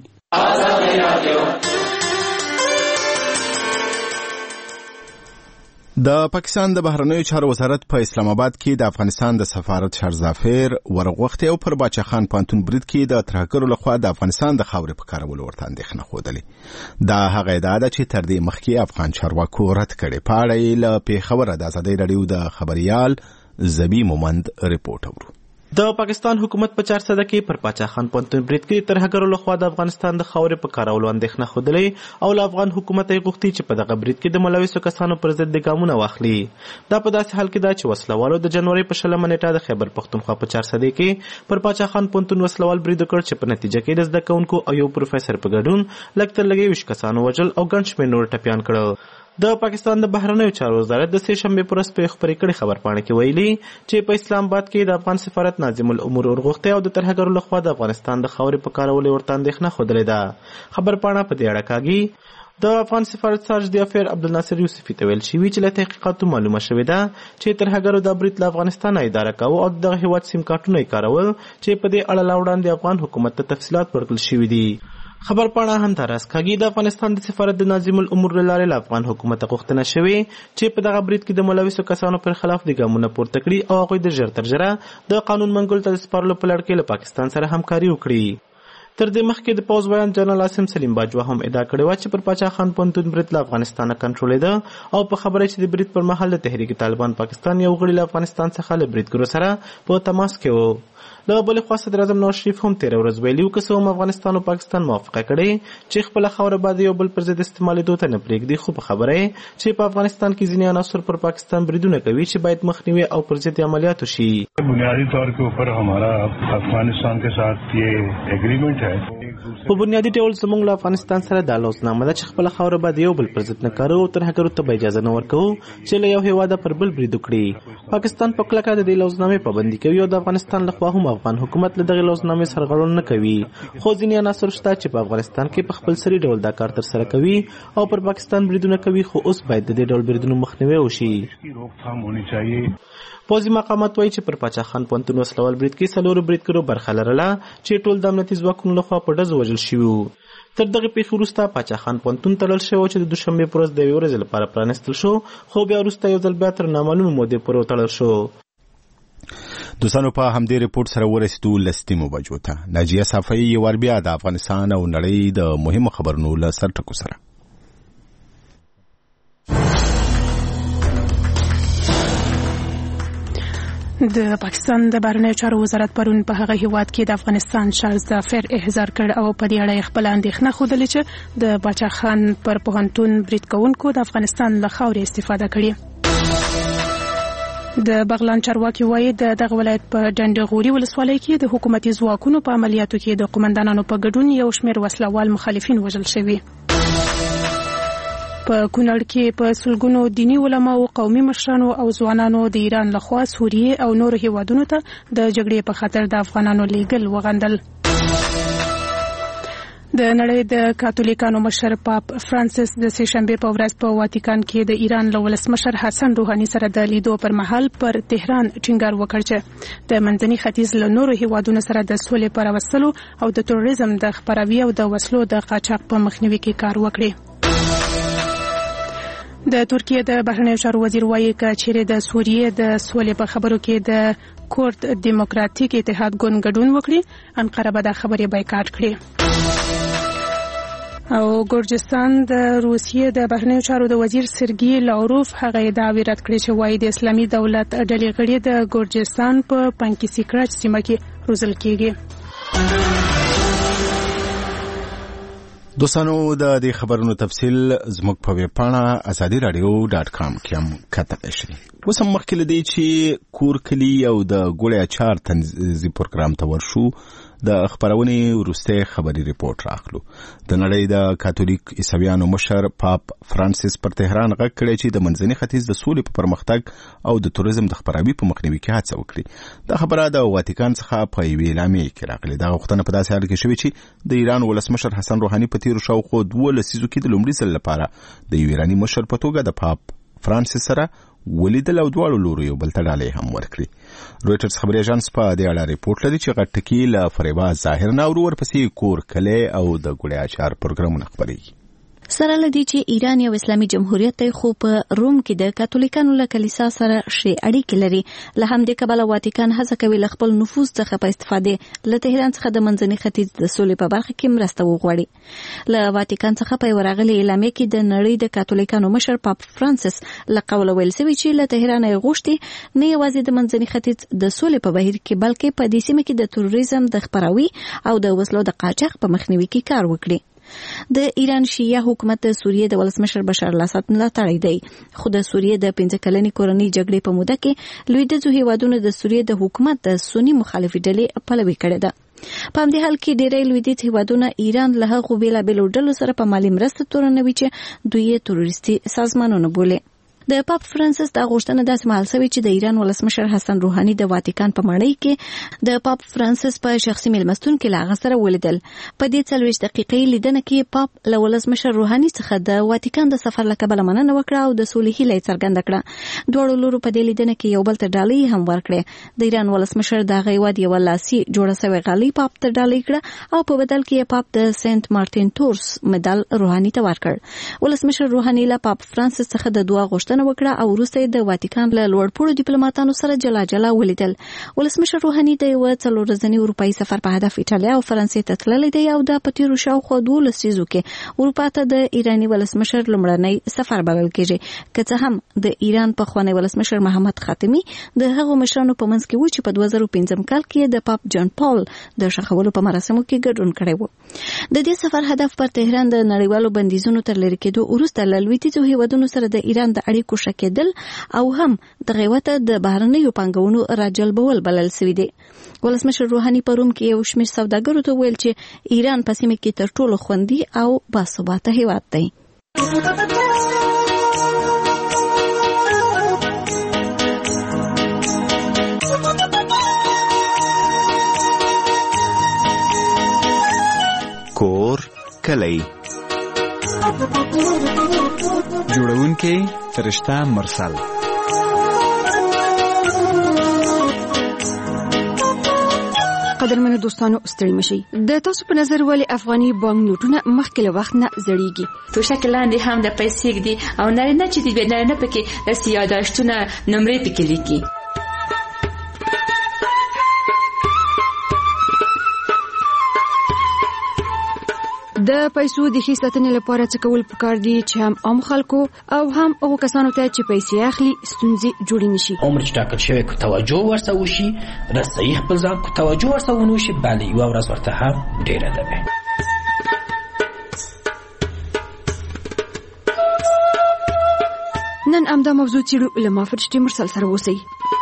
د پاکستان د بهرنیو چارو وزارت په اسلام آباد کې د افغانستان د سفارت شرزافیر ورغوښتي او پر باچا خان پانتون برید کې د ترهګرو لخوا د افغانستان د خاورې په کارولو ورته اندېښنه ښودلې. دا هغه ادعا ده چې تر دې مخکې افغان چارواکو رد کړې. په اړه یې له پېښوره د ازادۍ راډیو د خبریال زبی مومند رپورټ اورو. د پاکستان حکومت په چار صده کې پر باچا خان پونتون برید کې ترهګرو لخوا د افغانستان د خاورې په کارولو اندېښنه ښودلې او له افغان حکومت یې غوښتي چې په دغه برید کې د ملوثو کسانو پر ضد ګامونه واخلي. دا په داسې حال کې ده چې وسلوالو د جنوري په شلمه نیټه د خیبر پښتونخوا په چار صده کې پر باچا خان پونتون وسلوال برید وکړ چې په نتیجه کې د زده کوونکو او یو پروفیسور په ګډون لږ تر لږه ویشت کسانو وژل او ګڼ شمېر نور ټپیان کړل. د پاکستان د بهرنیو چارو وزارت د سه شنبه پر ورځ په خبري کړي خبرپاڼه کې ویلي چې په اسلام آباد کې د افغان سفارت ناظم الامور ورغوښتي او د ترهګرو لخوا د افغانستان د خاورې په کارولو ورته اندېښنه ښودلې ده. خبرپاڼه په دې اړه کاږي د افغان سفارت سارج دی افیر عبدالناصر یوسفي ته ویل شوي چې له تحقیقاتو معلومه شوې ده چې ترهګرو د برید له افغانستان اداره کاوه او دغه هیواد سیم کارتونه یې کارول چې په دې اړه لا وړاندې افغان حکومت ته تفصیلات ورکړل شوي دي. خبر پاڼه هم تر اسکاګي د افغانستان د سفارت د ناظم الامور لاره له افغان حکومت غوښتنه شوې چې په دغه برید کې د ملوثو کسانو پر خلاف د ګامونه پورته کړي او هغوی د ژر تر ژره د قانون منګولو ته د سپارلو په لړ کې له پاکستان سره همکاري وکړي. تر دې مخکې د پوز ویان جنرال عاصم سلیم باجوا هم ادعا کړې وه چې پر پاچا خان پوهنتون برید له افغانستانه کنټرولېده او په خبره چې د برید پر مهال د تحریک طالبان پاکستان یو غړي له افغانستان څخه له بریدګرو سره په تماس کې و. له بلې خوا صدر اعظم نواز شریف هم تېره ورځ ویلي و که څه هم افغانستان او پاکستان موافقه کړې چې خپله خاوره باید یو بل پر ضد استعمالېدو ته نه پرېږدي، خو په خبره یې چې په افغانستان کې ځینې عناصر پر پاکستان بریدونه کوي چې باید مخنیوي او پر ضد عملیات وشي. بنیادی طور کے اوپر ہمارا افغانستان کے ساتھ یہ ایگریمنٹ ہے. په بنیادي ډول زموږ له افغانستان سره دا لوزنامه ده چې خپله خاوره باید یو بل پر ضد نه کاروو او ترهګرو ته به اجازه نه ورکوو چې له یو هېواده پر بل برید وکړي. پاکستان په کلکه د دې لوزنامې پابندي کوي او د افغانستان لخوا هم افغان حکومت له دغې لوزنامې سرغړونه نه کوي، خو ځینې عناصر شته چې په افغانستان کې په خپل سري ډول دا کار ترسره کوي او پر پاکستان بریدونه کوي، خو اوس باید د دې ډول بریدونو مخنیوی وشي. پوځي مقامات وایي چې پر پاچا خان پوهنتون وسلوال برید کې څلورو بریدګرو برخه لرله چې ټول د امنیتي ځواکونو لخوا په ډزو وژل شوي وو. تر دغې پیښې وروسته پاچا خان پوهنتون تړل شوی و چې د دوشنبې په ورځ د یوې ورځې لپاره پرانیستل شو، خو بیا وروسته یو ځل بیا تر نامعلومې مودې پورې وتړل شو. دوستانو په همدې رپورټ سره ورسېدو لستیمو بجو ته. ناجیه صافی یو وار بیا د افغانستان او نړۍ د مهمو خبرونو له سرټکو سره. د پاکستان د بهرنیو چارو وزارت پرون په هغه هیواد کې د افغانستان شارزافر احضار کړ او په دې اړه خپل اندېښنه ښودلې چې د باچا خان پر پوهنتون برید کوونکو د افغانستان له خاورې استفاده کړې. د بغلان چارواکي وایي د دغه ولایت په ډنډغوري ولسوالۍ کې د حکومتي ځواکونو په عملیاتو کې د قومندانانو په ګډون یو شمېر وسلوال مخالفین وژل شوي. په کونړ کې په سلګونو دیني علماو، قومي مشرانو او ځوانانو د ایران لخوا سوریې او نورو هیوادونو ته د جګړې په خاطر د افغانانو لیږل وغندل. د نړۍ د کاتولیکانو مشر پاپ فرانسیس د سه شنبې په ورځ په واتیکان کې د ایران له ولسمشر حسن روحاني سره د لیدو پر مهال پر تهران ټینګار وکړ چې د منځني ختیځ له نورو هیوادونو سره د سولې په راوستلو او د تروریزم د خپراوي او د وسلو د قاچاق په مخنیوي کې کار وکړي. د ترکیه د بهرنیو چارو وزیر وایي چې چیرې د سوریې د سولې په خبرو کې د کورد دیموکراتیک اتحاد ګوند ګډون وکړي، انقره به دا خبرې بایکاټ کړي. او ګورجستان د روسیې د بهرنیو چارو د وزیر سرګي لاوروف هغه ادعاوې رد کړې چې وایي د اسلامي دولت ډلې غړي د ګورجستان په پانکیسی کراچ سیمه کې روزل کېږي. دوستانو د دې خبرونو تفصیل زموږ په ویب پاڼه ازادي رادیو ډاټ کام کې هم کتلی شئ. اوس هم مخکې له دې چې کور کلي او د ګوړې اچار تنظیم پروګرام ته ورشو د خبرونې وروستی خبري ریپورټ راخلو. د نړۍ د کاتولیک عیسویانو مشر پاپ فرانسیس پر تهران غږ کړی چې د منځني ختیځ د سولې په پرمختګ او د توریزم د خپراوي په مخنیوي کې هڅه وکړي. دا خبره د واتیکان څخه په یوې اعلامیې کې راغلې. دا غوښتنه په داسې حال کې شوې چې د ایران ولسمشر حسن روحاني په تیرو شاوخوا دوه لسیزو کې د لومړي ځل لپاره د یو ایراني مشر په توګه د پاپ فرانسیس سره ولیدل او دواړو لورو یو بل ته ډالۍ هم ورکړي. رویټرز خبري اژانس په دې اړه ریپورټ لري چې غټ ټکي له فریبا ظاهر نه او ورپسې کور کلی او د ګوړې اچار پروګرامونه خپرېږي. سره لدی چې ایران یو اسلامي جمهوریت دی، خو په روم کې د کاتولیکانو له کلیسا سره شی اړیکې لري. له همدې کبله واتیکان هڅه کوي له خپل نفوذ څخه په استفادې له تهران څخه د منځني ختیځ د سولې په برخه کې مرسته وغواړي. له واتیکان څخه په ورغلي اعلامیه کې د نړۍ د کاتولیکانو مشر پاپ فرانسیس له قوله ویل شوی چې له تهران یې غوښتي نه یوازې د منځني ختیځ د سولې په بهیر کې بلکې په دې سیمه کې د تروریزم د خپراوي او د وسلو د قاچاق په مخنیوي کې کار وکړي. د ایران شیعه حکومت د سوریې د ولسمشر بشار الاسد ملاتړی دی، خو د سوریې د پنځه کلنې کورنۍ جګړې په موده کې لویدیځو هیوادونو د سوریې د حکومت د سنی مخالفې ډلې پلوي کړې ده. په همدې حال کې ډېری لویدیځ هیوادونه ایران له هغو بېلابېلو ډلو سره په مالي مرسته تورنوي چې دوی یې تروریستي سازمانونه بولي. د پاپ فرانسیس د غوښتنه داسې مهال شوې چې د ایران ولسمشر حسن روحاني د واتیکان په مړی کې د پاپ فرانسیس په شخصي میلمستون کې لا غسر ولیدل. په دې څلوېښت دقیقې لیدنه کې پاپ له ولسمشر روحاني څخه د واتیکان د سفر لپاره مننه وکړه او د سولې هیله څرګنده کړه. دواړو لورو په دې لیدنه کې یو بل ته ډالۍ هم ورکړه. د ایران ولسمشر د غیواد یو لاسي جوړه شوې غالۍ پاپ ته ډالۍ کړه او په بدل کې پاپ د سنت مارټین تورس مډال روحاني ته ورکړ. ولسمشر روحاني له پاپ فرانسیس څخه د دعا غوښتنه وکړه او وروسته د واتیکان له لوړپوړو ډیپلوماټانو سره جلا جلا ولیدل. ولسمشر روحاني د یو څلور ورځني اروپایي سفر په هدف ایټالیا او فرانسې ته تللی دی او د پتیرو شاوخوا دوه لسیزو کې اروپا ته د ایراني ولسمشر لومړنی سفر بلل کېږي. که څه هم د ایران پخوانی ولسمشر محمد خاتمی د هغو مشرانو په منځ کې و چې په دوه زره پنځم کال کې د پاپ جان پال د شخولو په مراسمو کې ګډون کړی و. د دې سفر هدف پر تهران د نړیوالو بندیزونو تر لرې کېدو وروسته له لویدیځو هیوادونو سره د ایران د اړیکو ښه کېدل او هم د غیوته د بهرنیو پانګونو راجلبول بلل شوي دي. ولسمشر روحاني په روم کې یو شمېر سوداګرو ته ویل چې ایران په سیمه کې تر ټولو خوندي او باثباته هیواد دی. کور کلی جوړونکي فرشته مرسل. قدرمنو دوستانو ستړي مشي. د تاسو په نظر ولې افغاني بانک نوټونه مخکې له وخت نه زړیږي؟ تو شکل لاندې هم د پیسې دي او نارینه چې دی نارینه پکې د یاداشتونه نمرې پکې لیکي. د پیسو د ښې ساتنې لپاره څه کول پکار دي چې هم عام خلکو او هم هغو کسانو ته چې پیسې اخلي ستونزې جوړې نشي؟ عمر چې ټاکل شوی که توجه ورسره وشي رسایي خپل ځان که توجه ورسره ونه وشي بله یوه ورځ ورته هم ډېره ده. نن همدا موضوع څېړو. له ما فرشتې مرسل سره اوسئ.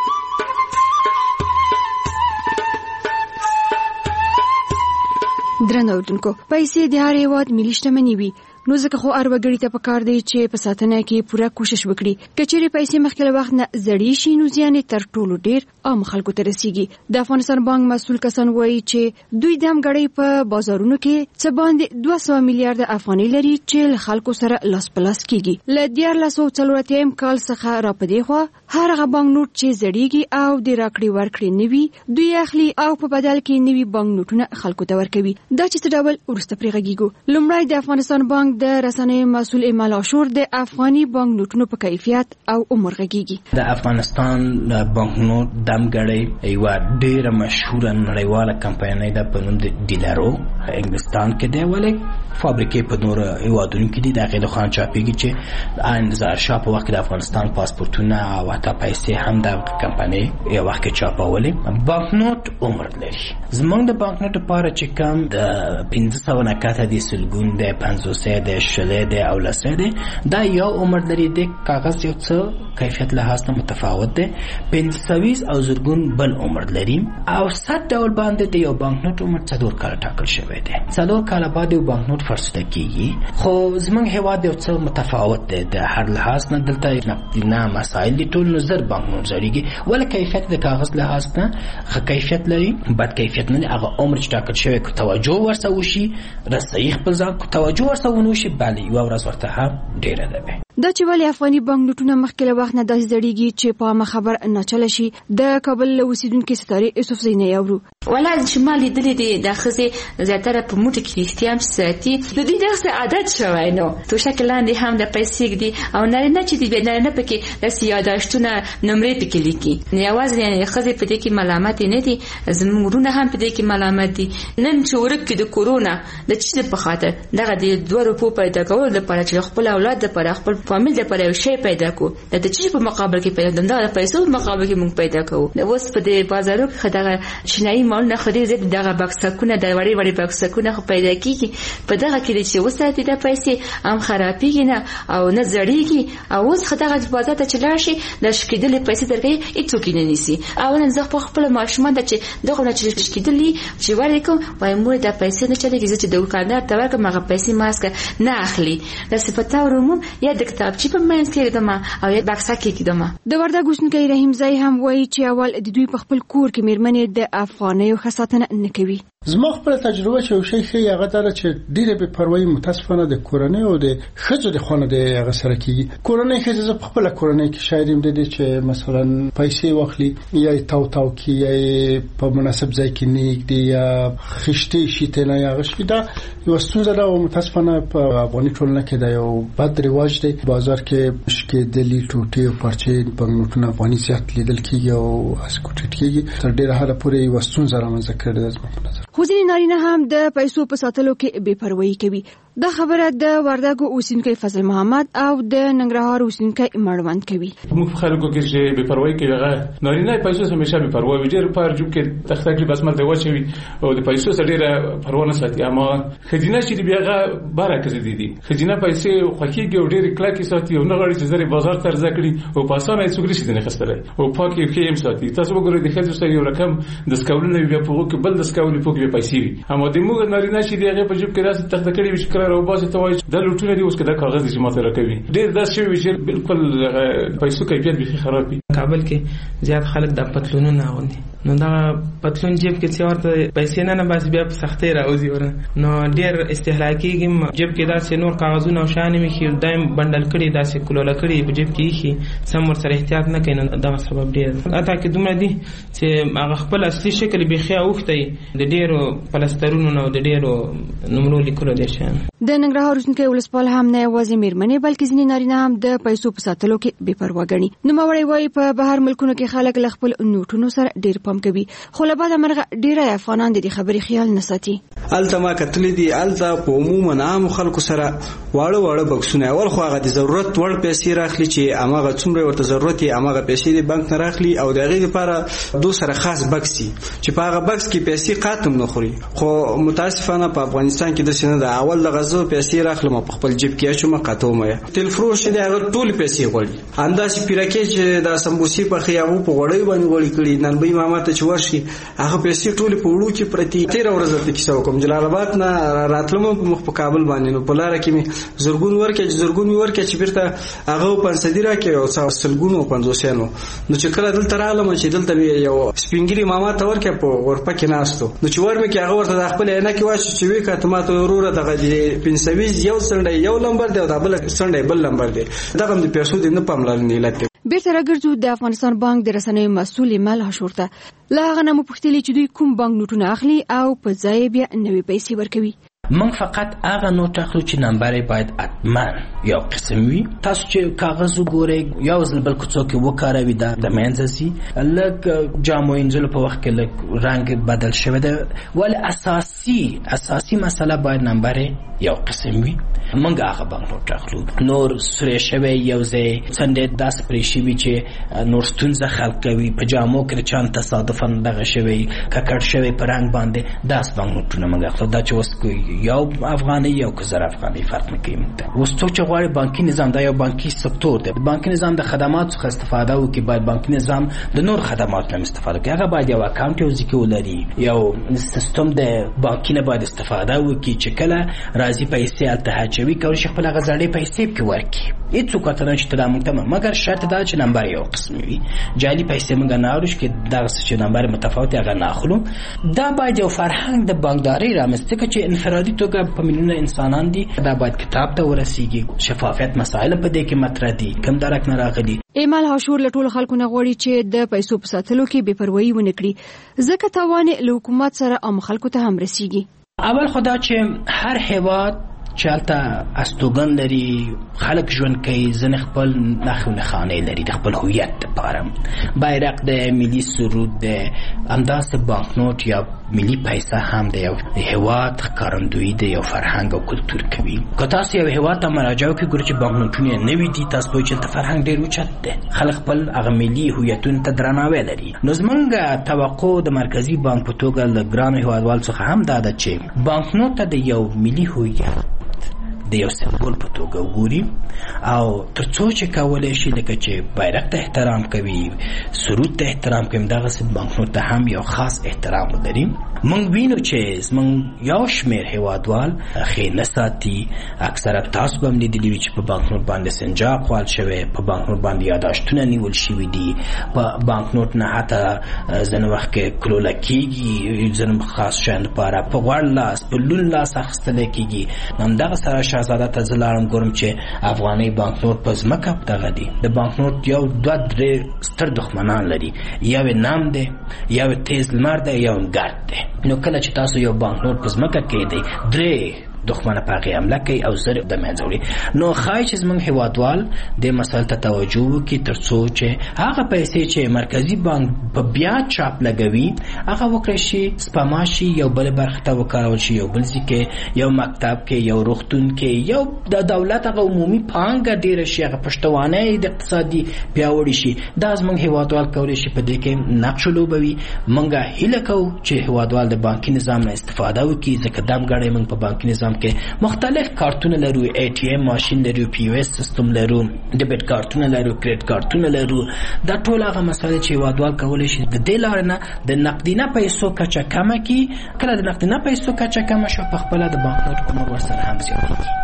درنو اوردونکو، پیسې د هر هیواد ملي شتمني وي، نو ځکه خو هر وګړي ته پکار دی چې په ساتنه کې پوره کوشش وکړي. که چیرې پیسې مخکې له وخت نه زړې شي نو زیان یې تر ټولو ډېر عام خلکو ته رسیږي. د افغانستان بانک مسؤل کسان وایي چې دوی د همګړۍ په بازارونو کې څه باندې دوه سوه میلیارډ افغانۍ لري چې له خلکو سره لاس په لاس کېږي. له دیارلس سوه څلور اتیایم کال څخه را په دې خوا هر هغه بانک نوټ چې زړېږي او د راکړې ورکړې نه وي دوی اخلي او په بدل کې نوي بانک نوټونه خلکو ته ورکوي. دا چې څه ډول وروسته پرې غږیږو. لومړی د افغانستان بانک د رسنیو مسؤل ایمل عاشور د افغاني بانک نوټونو په کیفیت او عمر غږیږي. د افغانستان بانک نوټ دمګړۍ یوه ډېره مشهوره نړیواله کمپنۍ ده په نوم د ډیلرو انګلستان کې دی، ولې فابریکې په نورو هېوادونو کې دي. د هغې له خوا چاپېږي چې ان ظاهرشاه په وخت کې د افغانستان پاسپورټونه او حتی پیسې هم د کمپنۍ یو وخت کې چاپولې. بانک نوټ عمر لري. زموږ د بانک نوټ لپاره چې کم د پنځه سوه نه کاته دي، سلګون دی، پنځوسۍ دی، شلۍ دی او لسۍ دی، دا یو عمر لري. د کاغذ یو څه کیفیت لحاظ نه متفاوت دی. پنځه سویز او زرګون بل عمر لري او صد ډول باندې د یو بانک نوټ عمر څلور کاله ټاکل شوی دی. څلور کاله بعد یو بانک نوټ فرسوده کېږي. خو زموږ هېواد یو څه متفاوت دی د هر لحاظ نه. دلته نقدینه مسایل دي، ټول نو زر بانک نوټ زړېږي، ولې کیفیت د کاغذ لحاظ نه ښه کیفیت لري، بد کیفیت نه لري. هغه عمر چې ټاکل شوی که توجه ورسره وشي رسایي خپل ځان که توجه ورسره ونه وشي بله یوه ورځ ورته هم ډېره ده. دا چې ولې افغاني بانک نوټونه مخکې له وخت نه داسې زړېږي چې په عامه خبر ناچله شي. د کابل له اوسېدونکي ستارې یوسف زینې اورو. ولا چې ما لیدلې دي د ښځې زیاتره په موټو کې ویښتې هم ساتي، د دوی دغسې عادت شوی نو تو شکل لاندې هم د پیسې ږدي او نارینه چې دی نارینه پکې داسې یاداشتونه نمرې پکې لیکي. یوازې یعنې ښځې په دې کې ملامتې نه دي، زموږ وروڼه هم په دې کې ملامت دي. نن چې ورک کې د کورونا د څه په خاطر دغه د دوه روپو پیدا کولو لپاره چې خپل اولاد لپاره خپل فامیل لپاره یو شی پیدا کو، د دې چې په مقابل کې پیدا د پیسو په مقابل کې موږ پیدا کوو. د اوس په دې بازارو کې دغه چینایي مالونه خو دې زیات دغه بکسکونه د وړي وړي بکسکونه خو پیدا کیږي په دغه کې چې وساتي د پیسې هم خرابېږي نه او نه زړېږي او اوس خدغه بازار ته چلار شي د شکیدلې پیسې درکې هیڅوک نه نیسي. او نن زه په خپل ماشومان ته چې دغه نه چې شکیدلې چې وړي کوم وای مور د پیسې نه چلېږي چې د دکاندار ته ورکړم هغه پیسې ماسک نه اخلي د صفته ورمون یا د کتابچې په منځ کې دمه او یا بکسه کې دمه. د وردګ اوسنکی رحیم زای هم وایي چې اول د دوی په خپل کور کې میرمنې د افغانیو خاصتنه نه کوي. زما خپل تجربه چې یو شی ښه هغه دا چې ډیره بې پروايي متاسفانه د کورنۍ او د ښځو د خونه د هغه سره کیږي. کورنۍ ښځه په خپل کورنۍ کې شاید هم د دې چې مثلا پیسې واخلي یا تاو تاو کې یا په مناسب ځای کې نیږدي یا خشتي شي ته نه یا غشي دا یو ستونزه ده او متاسفانه په افغاني ټولنه کې دا یو بد رواج دی. بازار کې شکې دلی ټوټي او پرچې بنګنوټونه افغاني زیات لیدل کیږي او اسکوټ کیږي. تر ډیره حاله پورې یو ستونزه رامنځته کړې ده زما په نظر. خو ځینې نارینه هم د پیسو په ساتلو کې بې پروايي کوي. دا خبره د وردګ اوسنکی فضل محمد او د ننګرهار اوسنکی مړوند کوي. موږ خلکو کې چې بې پروايي کوي هغه نارینه پیسو همیشه بې پروايي وي. ډېر پر جوب کې تخته کې بس مل دی واچوي او د پیسو سره ډېر پروا نه ساتي. اما خزینه چې دی هغه بارا کې دي دي خزینه پیسې خوخيږي او ډېر کلاکي ساتي او نه غواړي چې زری بازار تر ځکړي او په اسانه یې څوګري شي نه خسته او پاکي کې هم ساتي. تاسو وګورئ د خزو سره یو رقم د سکاولونه بیا په وګ بل د سکاولې په کې پیسې وي. اما د موږ نارینه چې دی هغه په جوب کې راځي تخته کړي وي چې کړه او باسي ته وایي د لوټونه دی اوس کدا کاغذ چې ماته راکوي. ډېر داس شوی چې بالکل پیسو کیفیت به خراب وي. کابل کې زیات خلک د پتلونونو اغوندي نو دا پتلون جیب کې چې ورته پیسې نه نه بس بیا په سختۍ راوځي ورنه نو ډېر استهلاکي جیب کې داسې نور کاغذونه او شانې مې خې دایم بندل کړي داسې کلوله کړي په جیب کې خې سم ورسره احتیاط نه کوي. نو دا سبب ډېر اته کې دومره دي چې هغه خپل اصلي شکل بيخي اوختي د ډېرو پلسترونو نو د ډېرو نمرو لیکلو دي شان. د ننګرهار اوسنکی ولسپال هم نه یوازې میرمنې بلکې ځینې نارینه هم د پیسو په ساتلو کې بې پروا ګڼي. نوموړی وایي په بهر ملکونو کې خلک له خپل نوټونو سره ډېر پام کوي خو له بعده مرغه ډېری افغانان د دې خبرې خیال نه ساتي. الته ما کتلې دي الته په عموما عام خلکو سره واړه واړه بکسونه اول خو هغه د ضرورت وړ پیسې راخلي چې هغه څومره ورته ضرورت یې هغه پیسې د بانک نه راخلي او د هغې لپاره دو سره خاص بکسي چې په هغه بکس کې پیسې قاتم نه خوري. خو متاسفانه په افغانستان کې داسې نه ده. اول د غزو پیسې راخلم په خپل جیب کې اچوم قاتوم یا تل فروش دی هغه ټول پیسې غوړي انداسې پیراکې چې د سمبوسي په خیابو په غوړی باندې غوړي کړي نن به ماما ته چورشي هغه پیسې ټول په وړو کې پرتی تیر ورځ ته کیسه وکم جلال آباد نه راتلم په مخ په کابل باندې نو په لار کې می زرګون ورکه زرګون ورکه چې بیرته هغه په صدیرا کې او سلګون او پنځوسینو نو چې کله دلته رالم چې دلته یو سپینګری ماما ته ورکه په ورپه کې ناستو نو چې ورمه کې هغه ورته د خپل عینه کې واچ چې وی کته ماته وروره دغه پنځويز یو سنډي یو لمبر دی او د بل سنډي بل لمبر دی دغه د پیسو د نه پاملرنې لته. بیرته راګرځو د افغانستان بانک د رسنیو مسؤل مال هشور ته لا غنه مو پختلی چې دوی کوم بانک نوټونه اخلي او په ځای بیا نوې پیسې ورکوي. من فقط هغه نوټ اخلو چې نمبر باید حتما یو قسم وي. تاسو چې کاغذ وګورئ یو ځل بل کوڅو کې وکاروي دا د منځ سي لکه جامو انجل په وخت کې لک رنگ بدل شوی دی ول اساسي اساسي مسله باید نمبر یو قسم وي. منګه هغه بانک نوټ اخلو نور سره شوی یو ځای څنګه داس پرېشي وي چې نور ستونزه خلق کوي په جامو کې چان تصادفاً دغه شوی ککړ شوی په رنگ باندې داس بانک نوټونه منګه اخلو دا چې وس کوي یو افغاني یو کزر افغاني فرق نه کوي. اوس څو چې غواړي بانکي نظام دا یو بانکي سکتور دی. بانکي نظام د خدماتو څخه استفاده وکړي باید بانکي نظام د نور خدماتو نه استفاده وکړي. هغه باید یو اکاونټ یو ځکه ولري یو سیستم د بانکي نه باید استفاده وکړي چې کله راځي پیسې التهاجوي کوي شي خپل غزړې پیسې کې ورکړي هیڅ وخت نه چې تدامن تمام مګر شرط دا چې نمبر یو قسم وي. جعلي پیسې موږ نه اورش کې دا چې نمبر متفاوت هغه نه اخلو. دا باید یو فرهنګ د بانکداري رامنځته کړي چې انفرادي توګه په میلیونه انسانان دي دا باید کتاب ته ورسیږي. شفافیت مسایل په دې کې مطرح دي کم درک نه راغلي. ایمال هاشور له ټولو خلکو نه غواړي چې د پیسو په ساتلو کې بې پروايي ونه کړي ځکه تاوان له حکومت سره عام خلکو ته هم رسیږي. اول خدا چې هر هیواد چالته استوګن لري خلک ژوند کوي ځنې خپل نښو نښانې لري د خپل هویت لپاره بیرغ د ملي سرود د همداسې بانکنوټ یا ملي پیسې هم د یو هیواد ښکارندوی د یو فرهنګ او کلتور کوي. که تاسو یو هیواد ته مراجعه وکړئ ګورئ چې بانکنوټونه نوي دي، تاسو پوه چې فرهنګ ډېر اوچت دی، خلک خپل هغه ملي هویتونو ته درناوی لري. نو زمونږ توقع د مرکزي بانک په توګه له ګرانو هیوادوالو څخه هم دا ده چې بانکنوټ ته د یو ملي هویت د یو سمبول په توګه وګوري او تر څو چې کولی شي لکه چې بیرغ ته احترام کوي، سرود ته احترام کوي، دغسې بانکنوټ ته هم یو خاص احترام ولري. موږ وینو چې زموږ یو شمېر هیوادوال ښې نه ساتي. اکثره تاسو به هم لیدلي وي چې په بانکنوټ باندې سنجاق خوال شوی، په بانکنوټ باندې یاداشتونه نیول شوي دي، په بانکنوټ نه حتی ځینې وخت کې کلوله کېږي، ځینې خاص شیانو لپاره په غوړ لاس په لون لاس اخیستلی کېږي. همدغه سره شهزاده ته زه لاړم ګورم چې افغاني بانکنوټ په ځمکه دغه دي. د بانکنوټ یو دوه درې ستر دښمنان لري، یو یې نام دی، یو یې تیز لمر دی، یو یې ګرد دی. نو کله چې تاسو یو بانکنوټ په ځمکه کېږدئ درې دښمنه په هغې حمله کوي او زر د منځه وړي. نو ښایي چې زموږ هیوادوال دې مسایل ته توجه وکړي تر څو چې هغه پیسې چې مرکزي بانک په بیا چاپ لګوي هغه وکړی شي سپما شي، یو بلې برخې ته وکارول شي، یو بل ځای کې، یو مکتب کې، یو روغتون کې، یو د دولت هغه عمومي پانګه ډېره شي، هغه پشتوانه د اقتصادي پیاوړي شي. دا زموږ هیوادوال کولی شي په دې کې نقش ولوبوي. موږ هیله کوو چې هیوادوال د بانکي نظام نه استفاده وکړي، ځکه دمګړی موږ په بانکي نظام کې مختلف کارتونه لرو، ای ټي ایم ماشین لرو، پی او اس سیستم لرو، ډیبټ کارتونه لرو، کریډټ کارتونه لرو. دا ټول هغه مسایل چې هیوادوال کولی شي د دې لارې نه د نقدینه پیسو کچه کمه کړي. کله د نقدینه پیسو کچه کمه شو په خپله د بانکنوټ عمر ورسره هم زیاتېږي.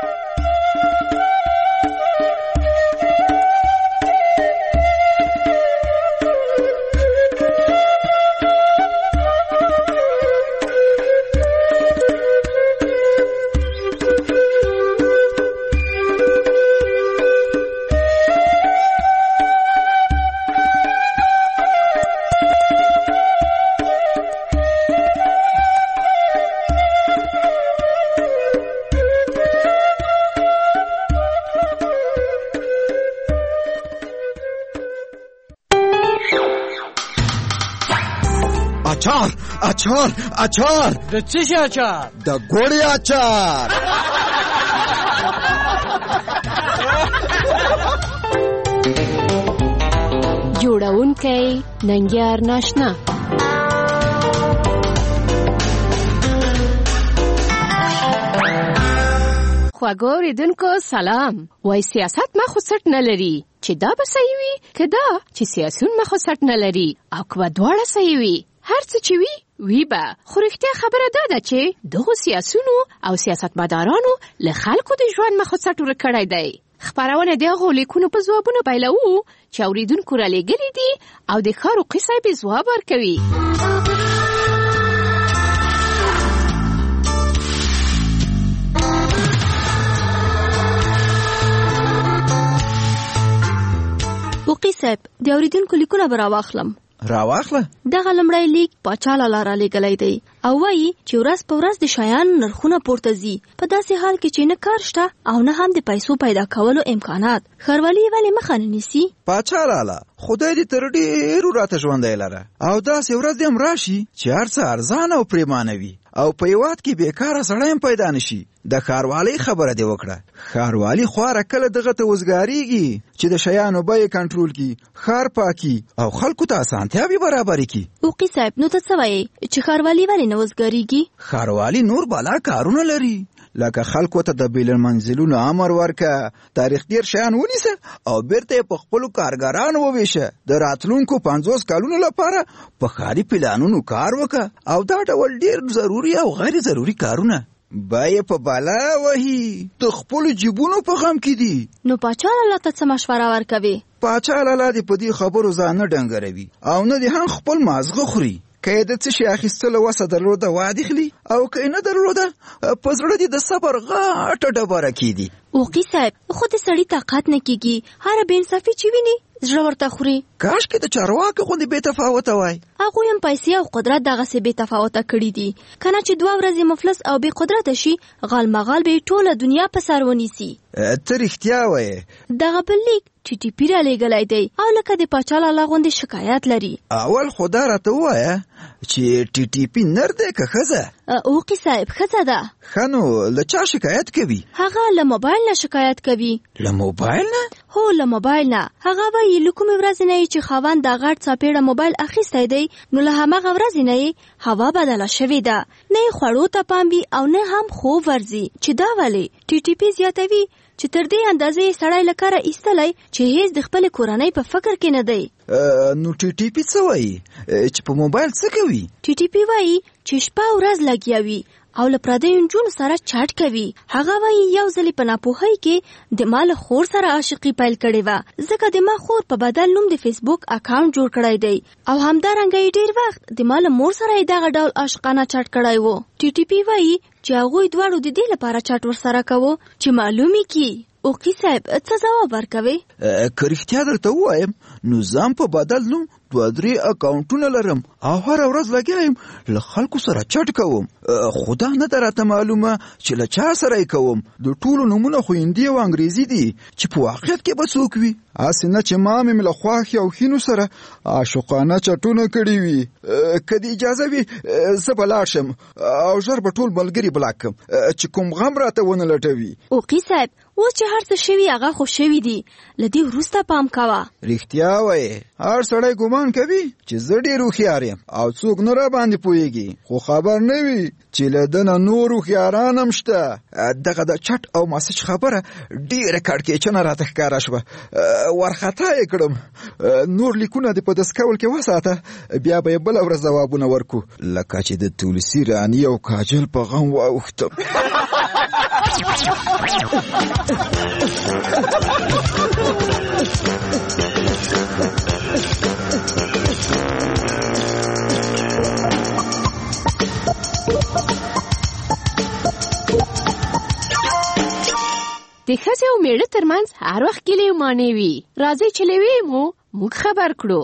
اچار اچار اچار د څه شي اچار؟ د ګوړې اچار. جوړونکی ننګیار ناشنا. خواږه اوریدونکو سلام. وای سیاست ما خو سټ نه لري چې دا به صحیح وي که دا چې سیاسون ما خو سټ نه لري او که به دواړه صحیح وي. هر څه چې وي وي به، خو رښتیا خبره دا ده چې دغو سیاسونو او سیاستمدارانو له خلکو د ژوند مخ سټ ورک کړی دی. خپرونه د هغو لیکونو په ځوابونو پیلوو چې اوریدونکو رالیږلي دي او د ښاروقي صاحب یې ځواب ورکوي. وقي صاحب د اوریدونکو لیکونه به راواخلم. راواخله. دغه لمړی لیک پاچا لاله رالیږلی دی او وایي چې ورځ په ورځ د شیانو نرخونه پورته ځي، په داسې حال کې چې نه کار شته او نه هم د پیسو پیدا کولو امکانات. ښاروالي ولې مخه نه نیسي؟ پاچا لاله خدای دې تر ډېرو راته ژوندی لره او داسې ورځ دې هم راشي چې هر څه ارزانه او پریمانه وي او په هېواد کې بېکاره سړی هم پیدا نه شي. د ښاروالۍ خبره دې وکړه. ښاروالي خواره کله دغه ته وزګارېږي چې د شیانو بیې کنټرول کړي، ښار پاکي او خلکو ته اسانتیاوې برابرې کړي. وقي صاحب نو ته څه وایې چې ښاروالي ولې نه وزګارېږي؟ ښاروالي نور بالا کارونه لري، لکه خلکو ته د بیل المنزلونو امر ورکه، تاریخ ډیر شیان ونیسه او بیرته په خپلو کارګرانو وویشه، د راتلونکو پنځوس کلونو لپاره په ښاري پلانونو کار وکه او دا ډول ډیر ضروري او غیر ضروري کارونه. بای په بالا وهي د خپلو جیبونو په غم کې دي. نو پاچا لاله ته څه مشوره ورکوي؟ پاچا لاله دې په دې خبرو ځان نه ډنګروي او نه دې هم خپل مازغه خوري. که یې د څه شي اخیستلو وسه درلوده وعدې خلي او که یې نه درلوده په زړه دې د صبر غټه ډبره کېدي. وقي صاحب خو د سړي طاقت نه کېږي، هره بې انصافي چې ویني زړه ورته خوري. کاش کې د چارواکو غوندې بې تفاوته وای. هغوی هم پیسې او قدرت دغسې بې تفاوته کړي دي. که نه چې دوه ورځې مفلس او بې قدرته شي، غال مغال به یې ټوله دنیا په سر ونیسي. ته رښتیا وایې. دغه بل لیک ټي ټي پي رالیږلی دی او لکه د پاچا لالا غوندې شکایت لري. اول خو دا راته ووایه چې ټي ټي پي نر دی که ښځه؟ اوقي صاحب ښځه ده. ښه نو له چا شکایت کوي؟ هغه له موبایل نه شکایت کوي. له موبایل نه؟ هو له موبایل نه. هغه وایي له کومې ورځې نه چې خاوند دا غټ څاپېړه موبایل اخیستی دی، نو له هماغه ورځې نه یې هوا بدله شوې ده. نه یې خوړو ته پام وي او نه هم خوب ورځي. چې دا ولې؟ ټي ټي پي زیاتوي چې تر دې اندازې سړی له کاره ایستلی چې هیڅ د خپلې کورنۍ په فکر کې نه دی. نو ټي ټي پي څه وایي چې په موبایل څه کوي؟ ټي ټي پي وایي چې شپه ورځ لګیا وي او له پردیو نجونو سره چاټ کوي. هغه وایي یو ځلې په ناپوهۍ کې د ما له خور سره عاشقي پیل کړې وه، ځکه د ما خور په بدل نوم د فیسبوک اکاونټ جوړ کړی دی او همدارنګه یې ډېر وخت د ما له مور سره یې دغه ډول عاشقانه چاټ کړی و. ټي ټي پي وایي چې هغوی دواړو د دې لپاره چاټ ورسره کوو چې معلومي کړي. اوقي صاحب څه ځواب ورکوي؟ که رښتیا درته ووایم نو ځان په بدل نوم دوه درې اکاونټونه لرم او هره ورځ لګیا یم له خلکو سره چټ کوم. خو دا نه ده راته معلومه چې له چا سره یې کوم. د ټولو نومونه خو هندي او انګریزي دي چې په واقعیت کې به څوک وي. هسې نه چې ما مې له خواښې او خینو سره عاشقانه چټونه کړي وي. که دې اجازه وي زه به لاړ شم او ژر به ټول ملګري بلاک کړم چې کوم غم راته ونه لټوي. اوقي صاحب اوس چې هر څه شوي هغه خو شوي دي، له دې وروسته پام کوه. رښتیا وایې. هر سړی ګمان کوي چې زه ډېر هوښیار یم او څوک نه را باندې پوهېږي، خو خبر نه وي چې له ده نه نور هوښیاران هم شته. دغه د چټ او مسج خبره ډېره کړکېچنه راته ښکاره شوه. ورخطا یې کړم. نور لیکونه دې په دستکول کې وساته، بیا به یې بله ورځ ځوابونه ورکو، لکه چې د تولسي راني او کاجل په غم واوښتم. د ښځې او میړه ترمنځ هر وخت ګیلې او مانې وي. راځئ چې له وې مو موږ خبر کړو.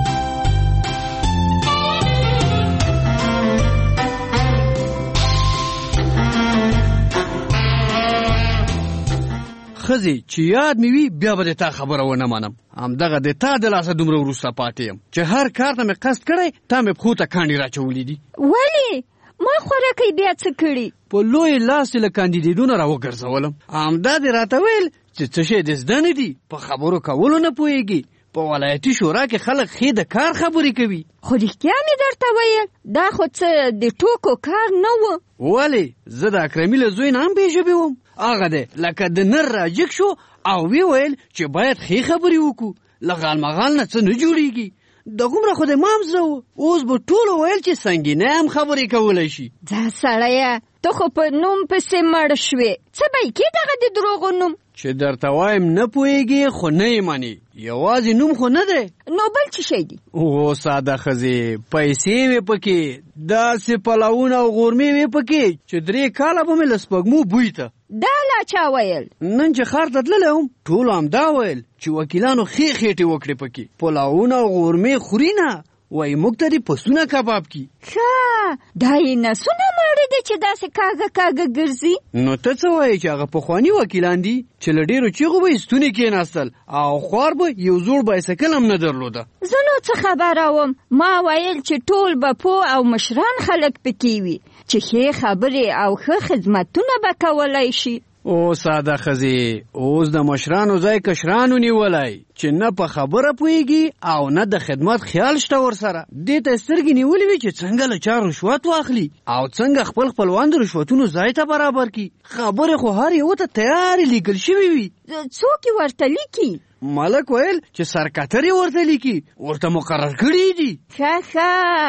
ښځې چې یاد مې وي بیا به د تا خبره ونه منم. همدغه د تا د لاسه دومره وروسته پاتې یم چې هر کار ته مې قصد کړی، تا مې پښو ته کاڼي راچولي دي. ولې؟ ما خوراکۍ بیا څه کړي؟ په لوی لاس یې له کاندیدېدو نه راوګرځولم. همدا دې راته ویل چې څه شی د زده نه دي، په خبرو کولو نه پوهېږي. په ولایتي شورا کې خلک ښې د کار خبرې کوي. خو رښتیا مې درته ویل دا خو څه د ټوکو کار نه و. ولې؟ زه د اکرمي له زوی نه هم بې ژبې وم. هغه دی لکه د نر راجګ شو او وی ویل چې باید ښې خبرې وکړو، له غال مغال نه څه نه جوړېږي. دغومره خو د مام زه و. اوس به ټولو ویل چې سنګینه هم خبرې کولی شي. ځه سړیه، ته خو په نوم پسې مړ شوې. څه به یې کې دغه د دروغو نوم؟ چې درته وایم نه پوهېږي خو نه یې منې. یوازې نوم خو نه دی. نو بل څه شی دی؟ او ساده ښځې، پیسې وې پکې، داسې پلونه او غورمې وې پکې چې درې کاله به مې له سپږمو بوی ته. دا لا چا ویل؟ نن چې ښار ته تللی وم ټولو همدا ویل چې وکیلانو ښې خېټې وکړې پکې، پلونه او غورمې خوري نه، وایي موږ ته دې پسونه کباب کي. ښه دا یې نسونه ماړه دی چې داسې کاږه کاږه ګرځي. نو ته څه وایې چې هغه پخواني وکیلان دي چې له ډېرو چیغو به یې ستونې کېناستل او خوار به یو زوړ بایسکل هم نه درلوده. زه نو څه خبره وم؟ ما ویل چې ټول به پوه او مشران خلک پکې وي چې ښې خبرې او ښه خدمتونه به کولی شي. او ساده ښځې، اوس د مشرانو ځای کشرانو نیولی چې نه په خبره پوهېږي او نه د خدمت خیال شته ورسره. دې ته سترګې نیولې وي چې څنګه له چا رشوت واخلي او څنګه خپل خپلوان د رشوتونو ځای ته برابر کړي. خبرې خو هر یو ته تیارې لیکل شوي وي. څوک یې ورته لیکي؟ ملک ویل چې سرکتر یې ورته لیکي، ورته مقرر کړي دي. ښه ښه،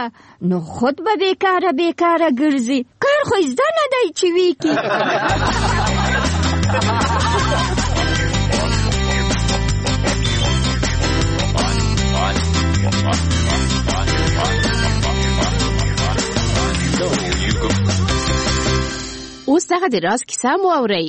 نو خود به بېکاره بېکاره ګرځي. کار خو زده نه دی چې وی کي. اوس دغه د راز کیسه مو اورئ.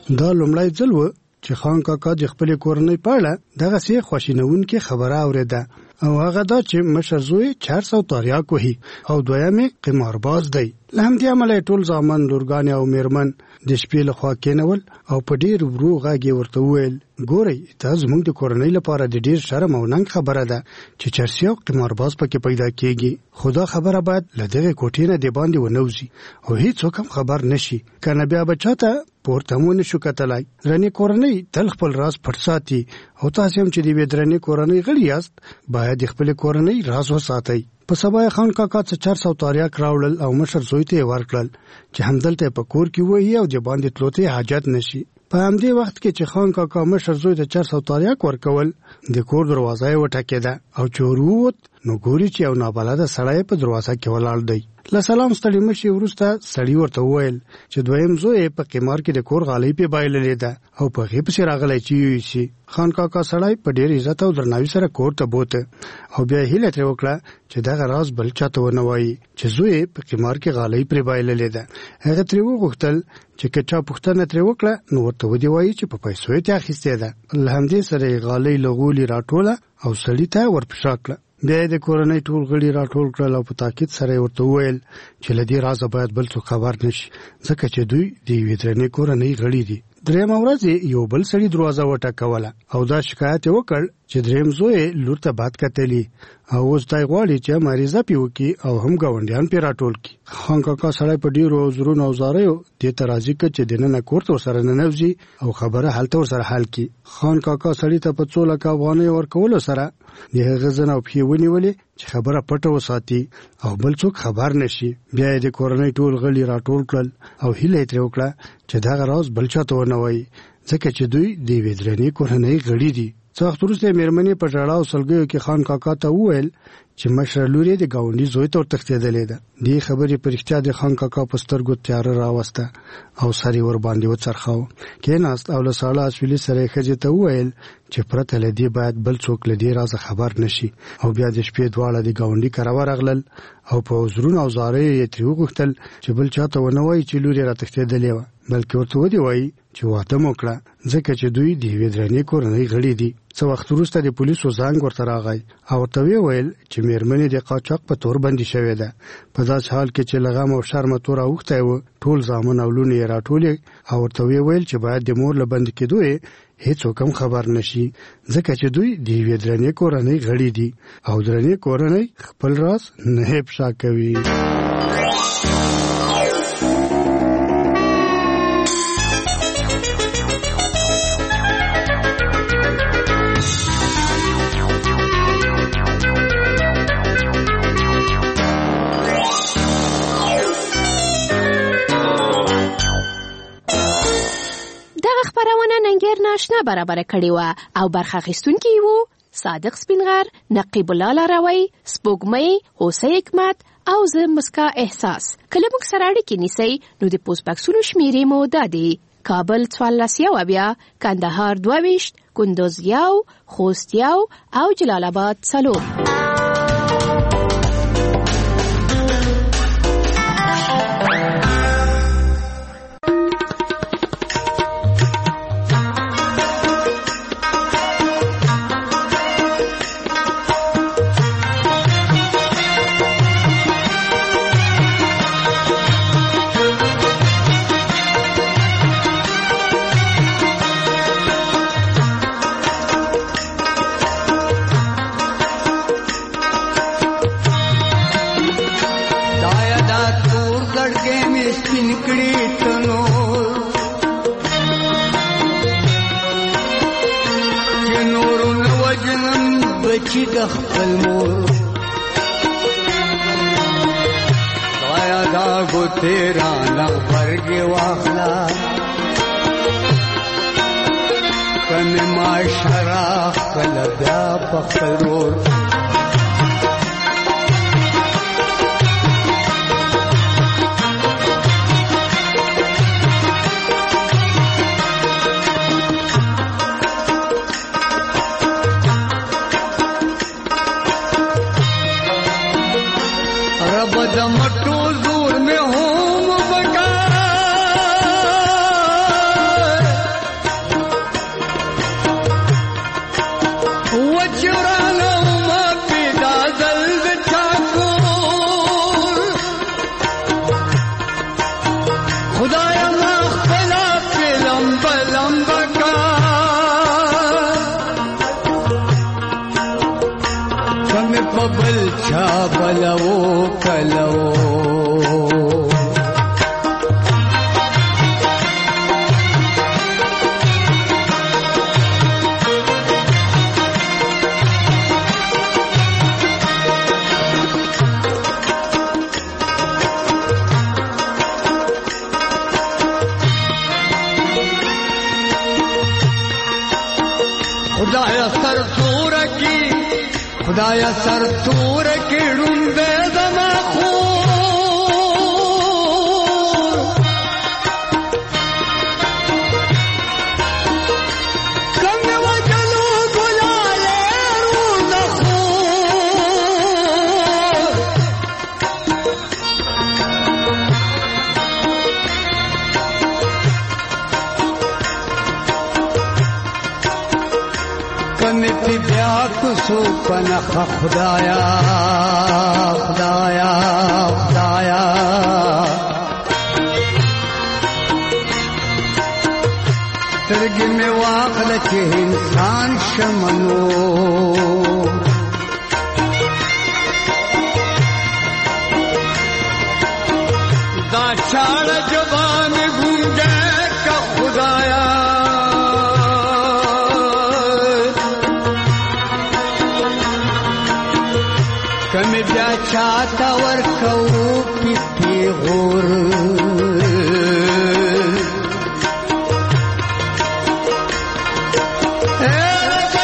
دا لومړی ځل و چې خان کاکا د خپل کورنۍ په اړه دغه سي خوشینونکې خبره اوریده او هغه دا چې مشر زوی چار سو تاریاک وهي او دویمه قمارباز دی. له همدې امله ټول ځامن لورګان او میرمن د شپې له خوا کېنول او په ډیر ورو غاګي ورته وویل ګورئ دا زموږ د کورنۍ لپاره د ډیر شرم او ننګ خبره ده چې چرسي او قمارباز پکې پیدا کیږي. خدا خبره باید له دغه کوټې نه دی باندې ونوځي او هیڅ هم خبر نشي کنه بیا بچاته پورته مونږ شو کتلای. رنی کورنۍ تل خپل راز پټ ساتي او تاسو هم چې دی درنی کورنۍ غړي یاست باید خپل کورنۍ راز وساتئ. په سبا خان کاکا څه چار سو تاریاک راوړل او مشر زوی ته ورکړل چې همدلته په کور کې وایي او د باندې تلوته حاجت نشي. په همدې وخت کې چې خان کاکا مشر زوی ته چار سو تاریاک ورکول د کور دروازه یې وټکېده او چوروت نو ګوري چې یو نابلده سړی په دروازه کې ولاړ دی. له سلام ستړي مشي ورسته سړی ورته وویل چې دویم زوی په قمار کې د کور غالۍ په بایللې ده او په غیب سره راغلی چې شي. خان کاکا سړی په ډېر عزت او درناوي سره کور ته بوته او بیا هیله ترې وکړه چې دغه راز بل چاته ونه وایي چې زوی په قمار کې غالۍ پرې بایللې ده. هغه ترې وغوښتل چې که چا پوښتنه ترې وکړه نو ورته ودی وایي چې په پیسو یې اخیستې ده. له همدې سره غالۍ لغولي راټوله او سړی ته ورپښا کړه. بیا د کورنۍ ټول غړي راټول کړل او په تاکید سره ورته وویل چې لدی راز باید بل څوک خبر نشي ځکه چې دوی د یوې درنې کورنۍ غړي دي. دریم ورځ یو بل سړي دروازه وټکوله او دا شکایت وکړ چې دریم زوی لور ته باد کتلی او اوس دای غواړي چې مریضه پیو کی او هم گاونډیان پی راټول کی. خان کاکا سړی په ډیرو زرونو او زاریو د ترازی کې چې دنه کوړت سره نه نوځي او خبره حالت سره حل کی. خان کاکا سړی ته په څو لک افغانۍ ورکول سره د غزن او پیونی ولې چې خبره پټه وساتي او بل څوک خبر نشي. بیا د کورنۍ ټول غړي راټول کړل او هیله تر وکړه چې دا راز بل چاته ونه وایي ځکه چې دوی د ویدرنی کورنۍ غړي دي. څو وخت وروسته میرمنې په ژړا او سلګیو کې خان کاکا ته وویل چې مشر لوري د گاونډي زوی ته تښتېدلې ده. دې خبرې په رښتیا د خان کاکا په سترګو تیاره راوسته او سری ور باندې وڅرخاو. کېناست او له ساړه اسویلي سره ښځې ته وویل چې پرته له دې باید بل څوک له دې رازه خبر نشي او بیا د شپې دواړه د گاونډي کره ورغلل او په زرون او زارې یې ترې وغوښتل چې بل چاته ونه وایي چې لوري را تښتېدلې وه بلکې ورته ودی وایي چې واده مو کړه ځکه چې دوی د یوې درنې کورنۍ غړي دي. څه وخت وروسته د پولیسو زنګ ورته راغی او ورته ویل چې میرمنې د قاچاق په تور باندې شوې ده. په داسې حال کې چې لغم او شرم تور اوخته و ټول ځامن او لونې راټولې او ورته ویل چې باید د مور له بند کېدو هیڅ کوم خبر نشي ځکه چې دوی د یوې درنې کورنۍ غړي دي او درنې کورنۍ خپل راز نه افشا کوي. ناشنا برابر کړی و او برخه اخیستونکي وو صادق سپینغر، نقیب الله لاروی، سپوږمۍ، هوسۍ حکمت او زه مسکا احساس. کله موږ سره اړیکې نیسئ نو د پوسټ باکسونو شمیرې مو دا دي: کابل څوارلس یو اویا، کندهار دوه ویشت، کندوز یو، خوست یو او جلال آباد څلور. چې د خپل مور دایا دا ګوتې رانه ورګې واخله کمې معاشره خپله بیا په خپل مور پبل چا بلو کلو خدایا سر تور کی خدایا سر تور کی ډومبه زما خور څنګه وجلو ګلاله روزه خور کنتی بیا کسو پنخ خدایا خدایا خدایا سترګې مې واخله چې انسان شمنو دا چاړه جوان ګونګه کا خدایا کمی بیا چاہتا ورکو پیتی غور اے رب